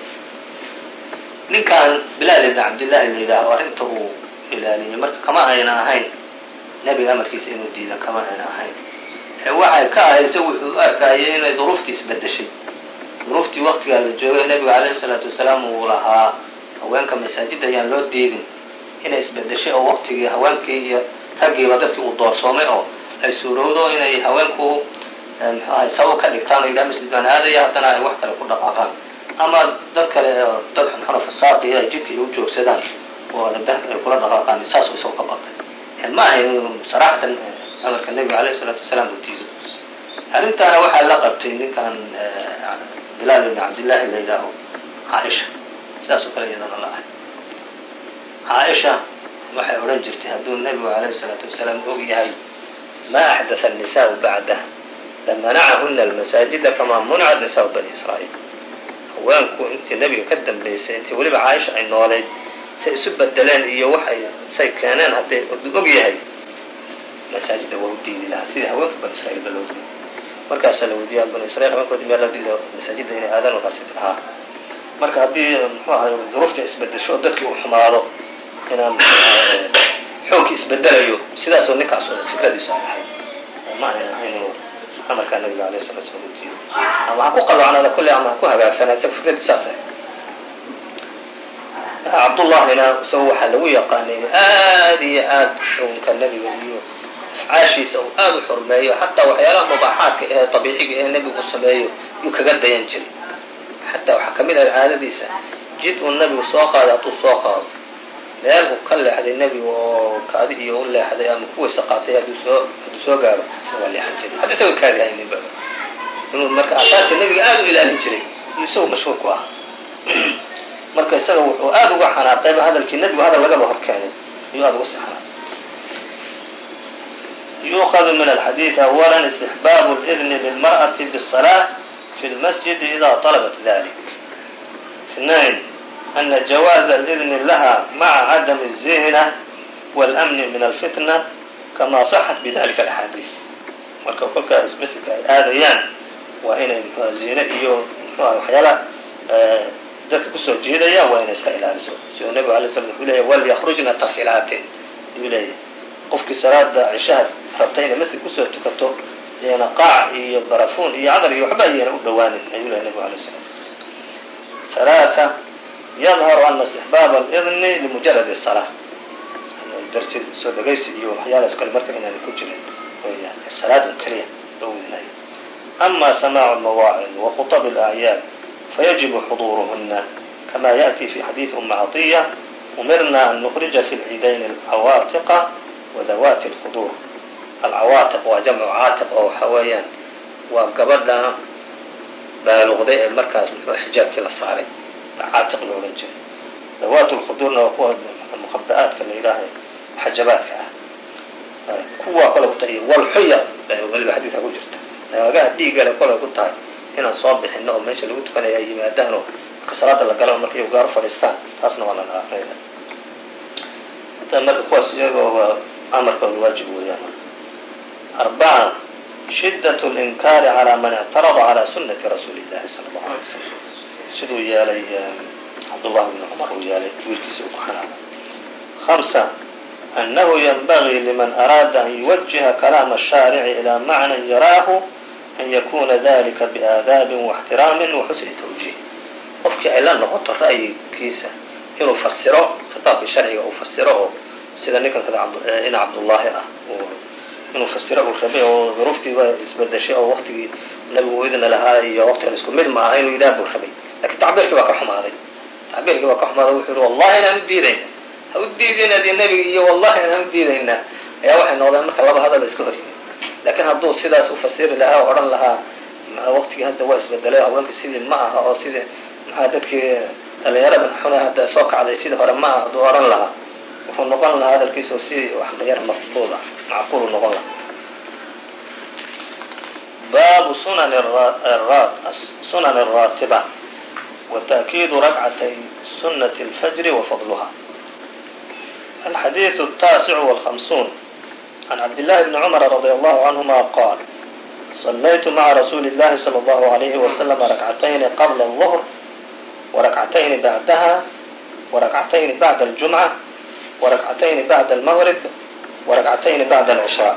ninkan bilaal ibn cabdillahi la yidhaaho arrinta uu ilaaliyey marka kama ayna ahayn nebiga amarkiisa inuu diida kama ayna ahayn waxay ka ahayd isagu wuxuu u arkayay inay duruuftii isbedeshay duruuftii waktigaa la joogay nebiga calayhi salaatu wasalaam uu lahaa haweenka masaajidda ayaan loo diidin inay isbedeshay oo waktigii haweenkii iyo raggiiba dadkii uu doorsoomay oo ay suurowdo inay haweenku muxuu ahay sabab ka dhigtaan oo yidhaha masjid baan aadaya haddana ay wax kale ku dhaqaaqaan ama dad kale oo dad xunxuna fasaaqi ay jidka u joogsadaan oo dabdahanka ay kula dhaqaaqaan saasuu isagoo ka baqay ma ahayn saraxatan amarka nebiga calayhi salaatu wasalaam uu diido arrintaana waxaa la qabtay ninkan bilaal ibn cabdillahi la yidhaaho caaisha sidaas oo kale iyadana la ahay caaisha waxay odhan jirtay hadduu nebigu calayhi salaatu wasalaam og yahay ma axdatha annisaau bacdah lamanacahuna almasaajida kamaa munacat nisaau bani israa'iil haweenku intii nebiga ka dambaysay intii weliba caaisha ay noolayd say isu bedeleen iyo waxay say keeneen hadday og yahay masaajida waa u diidi lahaa sidii haweenka bani israiil ba loo diiday markaasaa la weydiiya bani israiil haweenkoodi meel loo diido masaajida inay aadaan markaasi ahaa marka haddii muxuu ahay duruufta isbedesho oo dadkii uu xumaado inaan xoogkii isbedelayo sidaasoo ninkaas fikradiisu ay ahayd ma ayna ahayn inuu amarkaa nabiga alayh salatu slam u diido ama ha ku qalocnaada kulle ama ha ku hagaagsanaa isaga fikradiis saas ahay cabdullahina isaga waxaa lagu yaqaanay aad iyo aad xukunka nebiga iyo afcaashiisa uu aada u xurmeeyo xataa waxyaalaha mubaaxaadka ee dabiiciga ee nebigu sameeyo yuu kaga dayan jiray xataa waxaa kamid ah caadadiisa jid uu nebigu soo qaaday hadduu soo qaado meel uu ka leexday nebigu oo kaadi iyo u leexday ama kuwaysa qaatay hadduu soo hadduu soo gaaro isaga waa leexan jiray hadda isaga kaadi hayninba inuu marka asaarka nebiga aada u ilaalin jiray iyo isagu mashhuur ku ah marka isaga wuxuu aada uga xanaaqayba hadalkii nebigu hadal lagaba hor keenay iyuu aad ugu sexnaa. yuukhadu min alxadiid awala istixbaabu اlidni lilmar'ati bالصalaaة fi اlmasjidi ida طalabat dalik. اثnain ana jawaaza اlidni laha maca cadami الzina wاlأmni min alfitna kama صaxat bidalika alxaadiid. marka kolkaas masjidka ay aadayaan waa inay mxua zine iyo mxua waxyaala dadka kusoo jeedaya waa inay iska ilaaliso. siduu nebigu alay slam wuxuu leeyahy walyakhrujna tafilaatin ayuu leeyahy qofkii salaada cishaha rabtay inay masjid kusoo tukato iyana qaac iyo barafuun iyo cadar iyo waxba ayayna u dhawaanin ayuu leeyahy nebigu alay slam. ثaلaaثة yadharu ana istixbaab اlidni limujarad الصalaaة darsi soo dhegaysi iyo waxyaalaas kale marka inaana ku jirin weyaan salaad un keliya loo wedinayo. ama samaacu اlmawaacid وkhuطb الأعyaad fayajibu xuduuruhuna kama yaأti fi xadiiث uma caطiya umirna an nukrija fi اlciidayn alcawaatiqa wadawaati اlkhuduur. alcawaatiq waa jamcu caatiq oo waxa weeyaan waa gabadha baaluqday ee markaas muxuu xijaabkii la saaray caatiq la odhan jiray. dawaat lkhuduurna waa kuwa muqaba'aadka la yidhaaha xajabaadka ah kuwa kale ku tahay walxuya waliba xadiidka ku jirta naagaha dhiigale kole ku tahay inaan soo bixino oo meesha lagu tukanaya ay yimaadaan oo marka salaada la galo markay gaaro fadhiistaan taasna waa la dhaafayna. inta marka kuwaas iyagoo amarkooda waajib weeyaan. arbaca shidaة اlinkaari calى man اctarada calى sunati rasuuli اllahi salى اlahu alay wasalam siduu yeelay cabdullah bn cumar uu yeelay wiilkiisa uu ku xanaana. hamsa أنه ينبغي لمن أراد أن يوجه كلام الشارع إلى معنى يراه أن يكون ذلك بآداب واحترام وحسن توجيه. qofkii ay la noqoto ra'yigiisa inuu fasiro khitaabka sharciga uu fasiro sida ninkan kada ina cabdullaahi ah inuu fasiro uu rabay oo duruuftii waa isbedeshay oo waqtigii nabigu idina lahaa iyo waqtigan isku mid ma aha inuu yidhaah buu rabay laakiin tacbiirkii baa ka xumaaday tacbiirkii baa ka xumaaday wuxuu yihi wallahi inaan u diidayna ha u diidayna dee nebiga iyo wallahi inaan u diidaynaa ayaa waxay noqdeen marka laba hadal iska hor yimid. laakiin hadduu sidaas u fasiri lahaa oo odhan lahaa waqtigii hadda waa isbedelay haweenka sidii ma aha oo sidii maxaa dadkii dhalinyarada xuna hadda soo kacday sidii hore ma aha hadduu odhan lahaa wuxuu noqon lahaa hadalkiisa oo si wax yar mafduul ah macquul uu noqon lahaa. baabu sunan sunan الraatiba وتأكيد ركعتي سنة الفجر وفضلها. الحديث التاسع والخمسون عن عبد الله بن عمر رضي الله عنهما قال صليت مع رسول الله صلى الله عليه وسلم ركعتين قبل الظهر وركعتين بعدها وركعتين بعد الجمعة وركعتين بعد المغرب وركعتين بعد العشاء.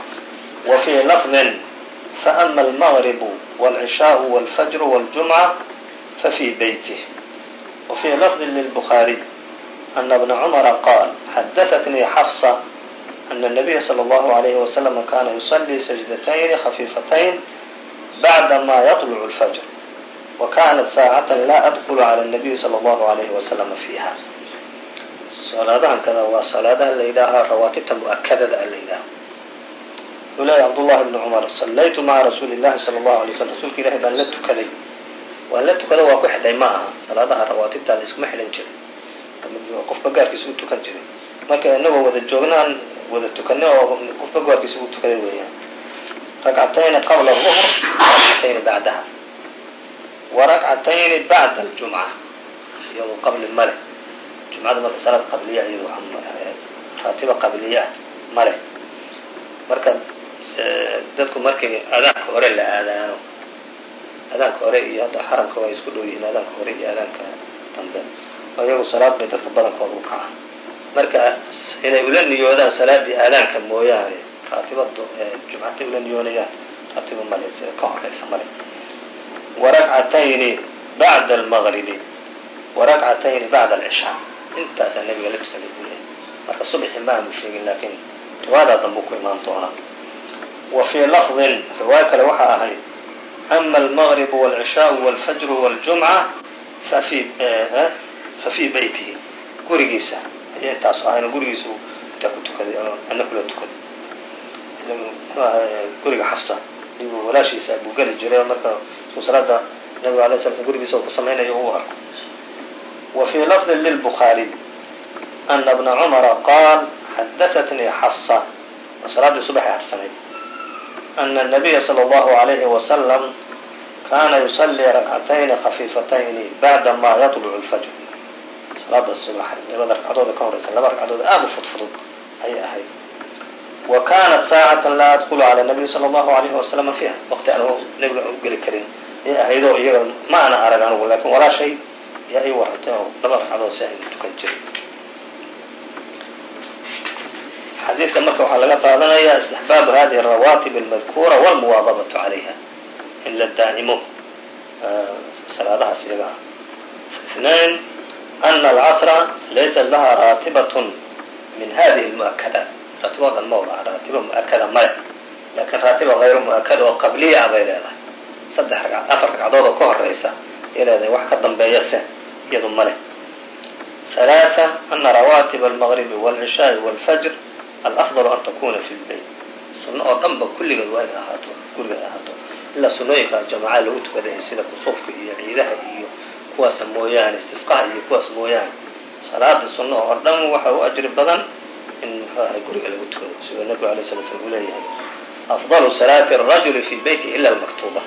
وفي لفظ فأما المغرب والعشاء والفجر والجمعة ففي بيته. وفي لفظ للبخاري أن ابن عمر قال حدثتني حفصة أن النبي صلى الله عليه وسلم كان يصلي سجدتين خفيفتين بعدما يطلع الفجر وكانت ساعة لا أدخل على النبي صلى الله عليه وسلم فيها. صلاadahan kada waa salaadaha la yidhaahaa rawaatibta muؤakadada a la yidhaaha. wuxuu leeyahy cabdاللahi بن cمر صalaytu maca rasuuli الlahi salى الlahu عalيه وsلم rasuulka ilahi baan la tukaday waan la tukada waa ku xidhay ma aha salaadaha rawaatibta la iskuma xidhan jirin qofba gaarkiisa u tukan jiray marka inagoo wada joognaan wada tukanay oo qofba gaarkiisa u tukaday weeyaan. rakcatayni qabla الظهr rakcatayni bacdaha warakcatayni bacda الجumعة iyado qabli male jumcada marka salaad qabliya iyado raatiba qabliya male marka dadku markay aadaanka hore la aadaano aadaanka hore iyo hadda xaramka waa isku dhow yihiin aadaanka hore iyo aadaanka dambe iyagu salaad bay dadka badankooda u kacaan marka inay ula niyoodaan salaadii aadaanka mooyaane raatibada jumcatay ula niyoonayaan raatiba male ka horeysa male. warakcatayni bacda almagribi warakcatayni bacda alcishaa intaasaa nabiga la tusaday buu leeyahy marka subxi ma aanu sheegin laakiin riwaayadaa dambe ku imaan doonaa. wa fii lafdin riwaayo kale waxaa ahayd ama almagribu wاlcishaau wاlfajru wاljumca fafi fafii beytihi gurigiisa ayay intaasu ahayn gurigiisa intaa ku tukaday ana kula tukaday guriga xafsa iyuu walaashiisa buu geli jiray marka salaada nabiga alay sala slam gurigiisa oo ku samaynayo u arko. wa fii lafdin lilbukhaariy أna بna cmra qaal xadaثatnii xafsa waa salaadii subaxay harsanay أna النabiya slى الlahu عalayhi wasalam kana yusalii rakcatayni khafiifatayni bacda ma yaطluc اlfajr. salaada subax labada ragcadooda ka horeysa laba ragcadood aada u fudfudud ayay ahayd. wa kanat saacata laa adkulu calى الnabiy salى الlahu عalayhi wasalam fiiha waqti aan nabiga u geli karin ayay ahayd oo iyaga ma ana arag anugu lakin walaashay yaa ii warantay oo laba ragcadood si ay tukan jiray. xadiidka marka waxaa laga qaadanaya istixbaabu hadihi الrawaatib اlmadkuura wاlmuwaadabatu calayha in la daa'imo salaadahaas iyaga ah. اثنين أna alcasra laysat laha raatibat min hadihi اlmu'akadaat raatiboodan ma wada raatiba mu'akada maya lakin raatiba hayru mu'akada oo qabliya ah bay leedahay saddex ragcad afar ragcadood oo ka horeysa ay leedahay wax ka dambeeya se iyadu ma leh. ثaلaaثة أna rawaatib اlmagribi wاlcishaaءi wاlfajr alafضل an takuna fi lbayt. suno oo dhan ba kulligeed waa inay ahaato guriga ahaato ilaa sunooyinka jamaca lagu tukaday sida kusuufka iyo ciidaha iyo kuwaas mooyaane istisqaha iyo kuwaas mooyaane salaada suno oo dhan waxa u ajri badan in muxuu ahay guriga lagu tukado sida nabigu alayه الsلa slam uu leeyahay afضل salaati الrajuli fi beyti ila اlmaktuba.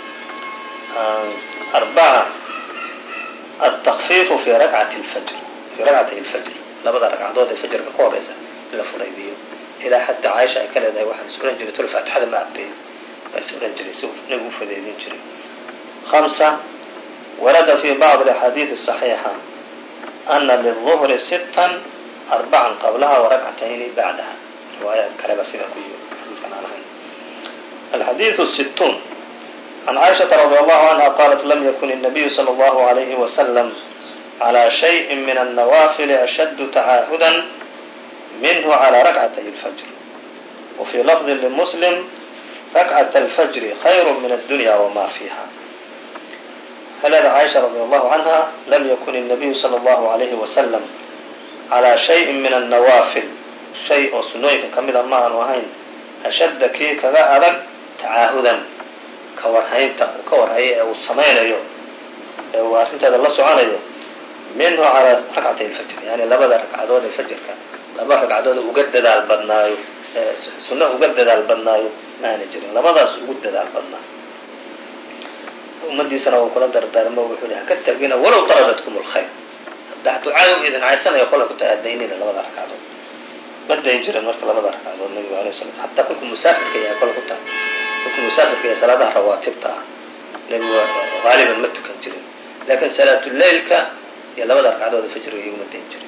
arbaca aلtakfiifu fi rakcati اlfajr fi rakcatay اlfajr labada ragcadood ee fajrka ka horeysa in la fudaydiyo ilaa xata caaisha ay ka leedahay waxaan is ohan jiray tul faatixada ma aqriy baa is ohan jiray si nabigu u fudaydin jiray. خمسة warada fi bacض اأxaadiiث الصaxiixa ana liلظhri sita arbaca qablaha warakcatayni bacdaha riwaayaad kaleba sida ku yiri xadiidkan aan ahayn. alxadiiث الsitun عan caaishaةa radي allahu canha qalat lam yakun الnabiyu slى الlahu عalayhi wasalam عlى shayءi min الnawaafili ashaddu tacaahuda minhu عlى rakcatay الfajr wafي lafظi lmuslim rakcat الfajri khayr min الdunya wma fiha. haleeda caaisha radi allahu canha lam yakun الnabiyu salى اllahu عalayhi wasalam calىa shayin min الnawaafil shay oo sunooyinka kamida ma aanu ahayn ashadda kii kaga adag tacaahudan ka warhaynta uu ka warhayo ee uu samaynayo ee uu arrinteeda la soconayo minhu calىa rakcatay اlfajr yani labada ragcadood ee fajrka laba ragcadood uga dadaal badnaayo sunno uga dadaal badnaayo ma aana jirin labadaas ugu dadaal badnaa. ummadiisana uu kula dardaarmo wuxuu hi haka tagina walow taradatkum اlkhayr hadda ducaayo idin caysanaya kola ku taadaynina labada ragcadood ma dayn jiren marka labada ragcadood nabigu alayه الsala slam hataa kolkuu musaafirka yahay kola ku tahay kolkuu musaafirka yahay salaadaha rawaatibta ah nabigu haaliban ma tukan jirin lakin salaatuleilka iyo labada ragcadood fajriga iyaguma dayn jirin.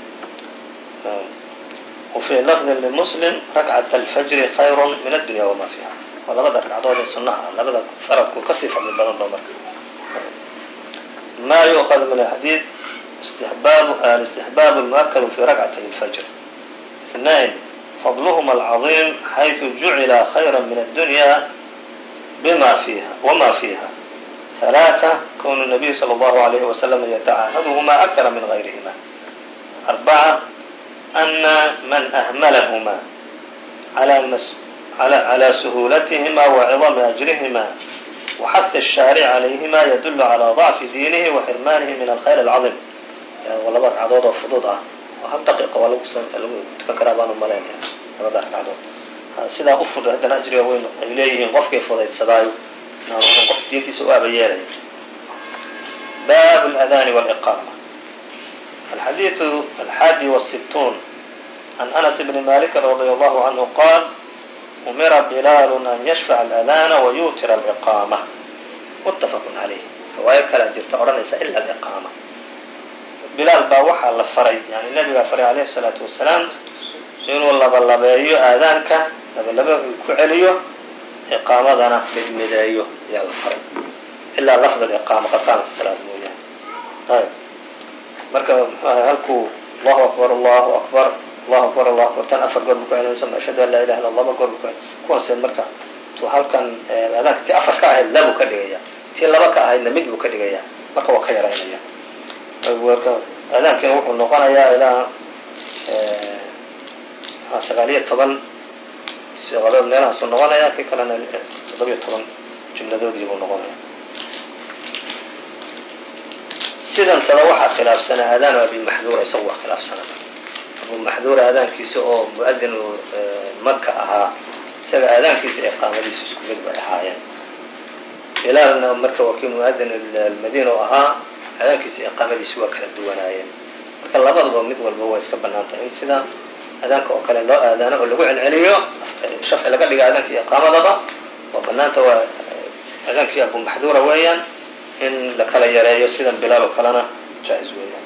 وفي lفظ لمسلم ركعة الفجر خyر من الدنيا وma فيها waa labada ragcadood ee sunaha labada faradku kasii fadli badan ba marka. ma yuؤخذ min الحadيث الاستحباب المؤkد في ركعتي الفجر. اثنين فضلهma العظيم حيث جuعla خيرا من الدنيا بma فيها وma فيها. ثلاثة كون النبي صلى الله عليه وسلم يتعاهدهma أكثر من غيرهma. أربعة أن من أهملهma على سهولتهma وعظم أجرهma وxث الشhاaرع عalayهma يدل على ضعف دينه وحرمانه من الخير العظيم. laba ragcadood oo fudud ah oo hal daqiiqa waa lagu tukan karaa baan umalaynaya labada ragcadood sidaa u fudud haddana ajriga weyn ay leeyihiin qofkay fudaydsadaayo qof diintiisa u aaba yeelaya. bab الأذان والإقامة. الحديث الحادي والستون عن أنس بن مالك رضي الله عنه قال أمر بلال أن يشفع الأذان ويوتر الإقامة متفق عليه. riwaayo kala jirta odhanaysa إلا الإقامة. bilaal baa waxaa la faray yani nabigaa faray alayhi الsalaatu wasalaam inuu labalabeeyo aadaanka labalaba uu ku celiyo iqaamadana midmideeyo ayaa la faray ilaa lafd iqaama qataanat salaad mooyaane. marka mxu ahay halkuu allahu akbar allahu akbar allahu akbar allahu akbar tan afar goor bu ku celinaysa ashhadu an laa ilaha illa laba goor bu ku kuwaase marka tu halkan aadaanka tii afar ka ahayd labuu ka dhigaya tii laba ka ahaydna mid buu ka dhigaya marka waa ka yaraynaya. aadaankiina wuxuu noqonayaa ilaa sagaaliyo toban siqadood meelahaasuu noqonaya kii kalena toddobiyo toban jumladoodii buu noqonaya. sidan tada waxaa khilaafsanaa aadaanu abi maxduura isagu waa khilaafsanaa abu maxduura aadaankiisa oo muadin maka ahaa isaga aadaankiisa iqaamadiisa isku mid bay ahaayeen. bilaalna marka waa kii muadin almadina oo ahaa aadaankiisa iqaamadiisa waa kala duwanaayeen. marka labadaba mid walba waa iska banaantay in sida aadaanka oo kale loo aadaano oo lagu celceliyo shafci laga dhiga aadaanka iyo iqaamadaba waa banaanta. waa aadaankii abu maxduura weeyaan in la kala yareeyo sidan bilaal oo kalena jaa-is weeyaan.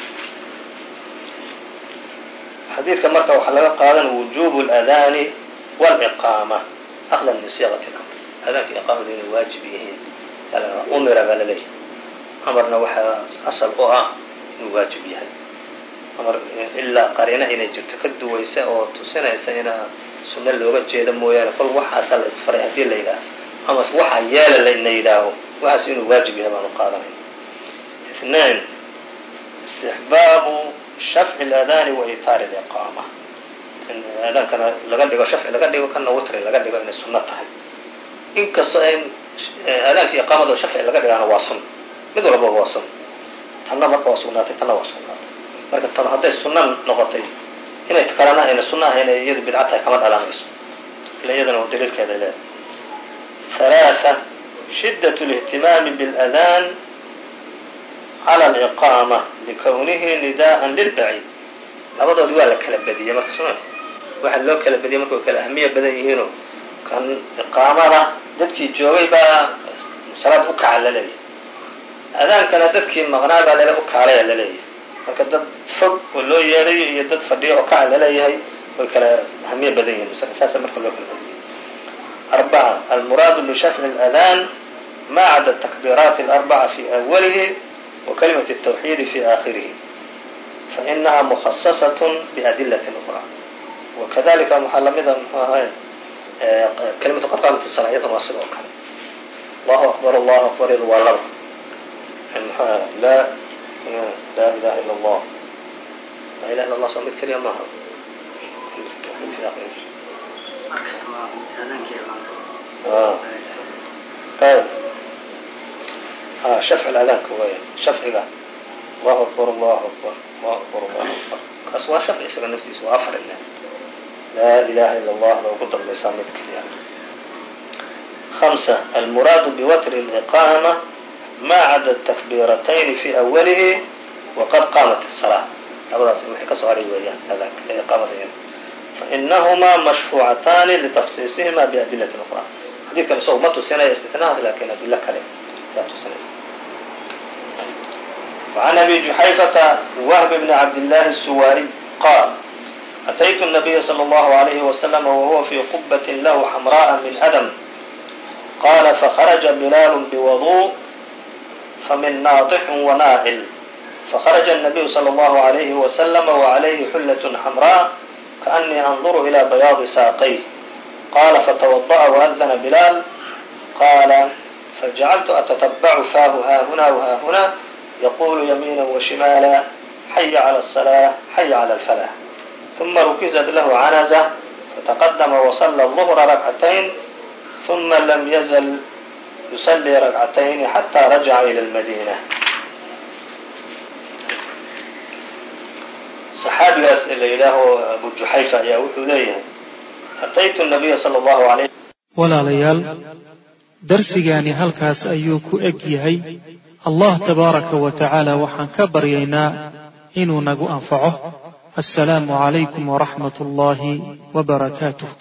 xadiidka marka waxaa laga qaadan wujubu اlأadaani wاlإqaama akdan min siiqati اlamr. aadaanka iqaamadu inay waajib yihiin umira baa laleeyahy. amarna waxaa asal u ah inuu waajib yahay. amar ilaa qariina inay jirto ka duwaysa oo tusinaysa ina sunno looga jeedo mooyaane kol waxaasa la isfaray haddii la yidhaaho ama waxaa yeela lana yidhaaho waxaas inuu waajib yahay baanu qaadanay. اثنين استحباب شفع الأذان وإيثار الإقامة. in aadaankana laga dhigo shafci laga dhigo kana witri laga dhigo inay sunno tahay. inkastoo in aadaanka iqaamada shafci laga dhigaana waa sun mid walba waa sun. tanna marka waa sugnaatay tanna waa sugnaatay. marka tan hadday sunno noqotay inay kalena ayna sunno ahayn iyadu bidca tahay kama dhalanayso ila iyadana waa daliilkeeda leedahay. ثلاثة شدة الاهتمام بالأذان على الإقامة لكونه نداء للبعيد. labadoodi waa la kala badiyey marka soo waxa loo kala badiyey marka kala ahmiya badan yihiin kan iqaamada dadkii joogay baa salaad u kaca laleeyahay. adaankana dadkii maqnaa baa lala u kaalay laleeyahay. marka dad fog oo loo yeeray iyo dad fadhiyo oo kaca laleeyahay way kala ahmiya badan yihiin. saas marka loo kala badiyey. أربعة المراد بشفع الأذان ما عدا التكبيرات الأربعة في أوله وكلمة التوحيد في آخره فإنها مخصصة بأدلة أخرى. وكذلك محلمدا كلمة قطعة الصلاة أيضا واصل وكذا الله أكبر الله أكبر والله لا لا إله إلا الله لا إله إلا الله صمت كلمة معها في آخره. آه. طيب آه شفع الأذان كويس شفع ذا الله أكبر الله أكبر الله أكبر الله أكبر أصلا شفع يسأل نفسي سوى أفر الله لا إله إلا الله لو قدر لسامك يعني. خمسة المراد بوتر الإقامة ما عدا التكبيرتين في أوله وقد قامت الصلاة. أبدا سمحك صغيري ويان هذا إقامة يعني. فإنهما مشفوعتان لتخصيصهما بأدلة أخرى. حديث كان صوب ما تسنى استثناء لكن أدلة كلام لا تسنى. وعن أبي جحيفة وهب بن عبد الله السواري قال أتيت النبي صلى الله عليه وسلم وهو في قبة له حمراء من أدم قال فخرج بلال بوضوء فمن ناطح وناعل فخرج النبي صلى الله عليه وسلم وعليه حلة حمراء كأني أنظر إلى بياض ساقيه قال فتوضأ وأذن بلال قال فجعلت أتتبع فاه ها هنا وها هنا يقول يمينا وشمالا حي على الصلاة حي على الفلاح ثم ركزت له عنزة فتقدم وصلى الظهر ركعتين ثم لم يزل يصلي ركعتين حتى رجع إلى المدينة. صحابي إليه أبو جحيفة يا وحوليه أتيت النبي صلى الله عليه walaalayaal darsigaani halkaas ayuu ku eg yahay. allah tabaaraka wa tacaala waxaan ka baryaynaa inuu nagu anfaco. assalaamu calaykum waraxmat ullaahi wabarakaatuh.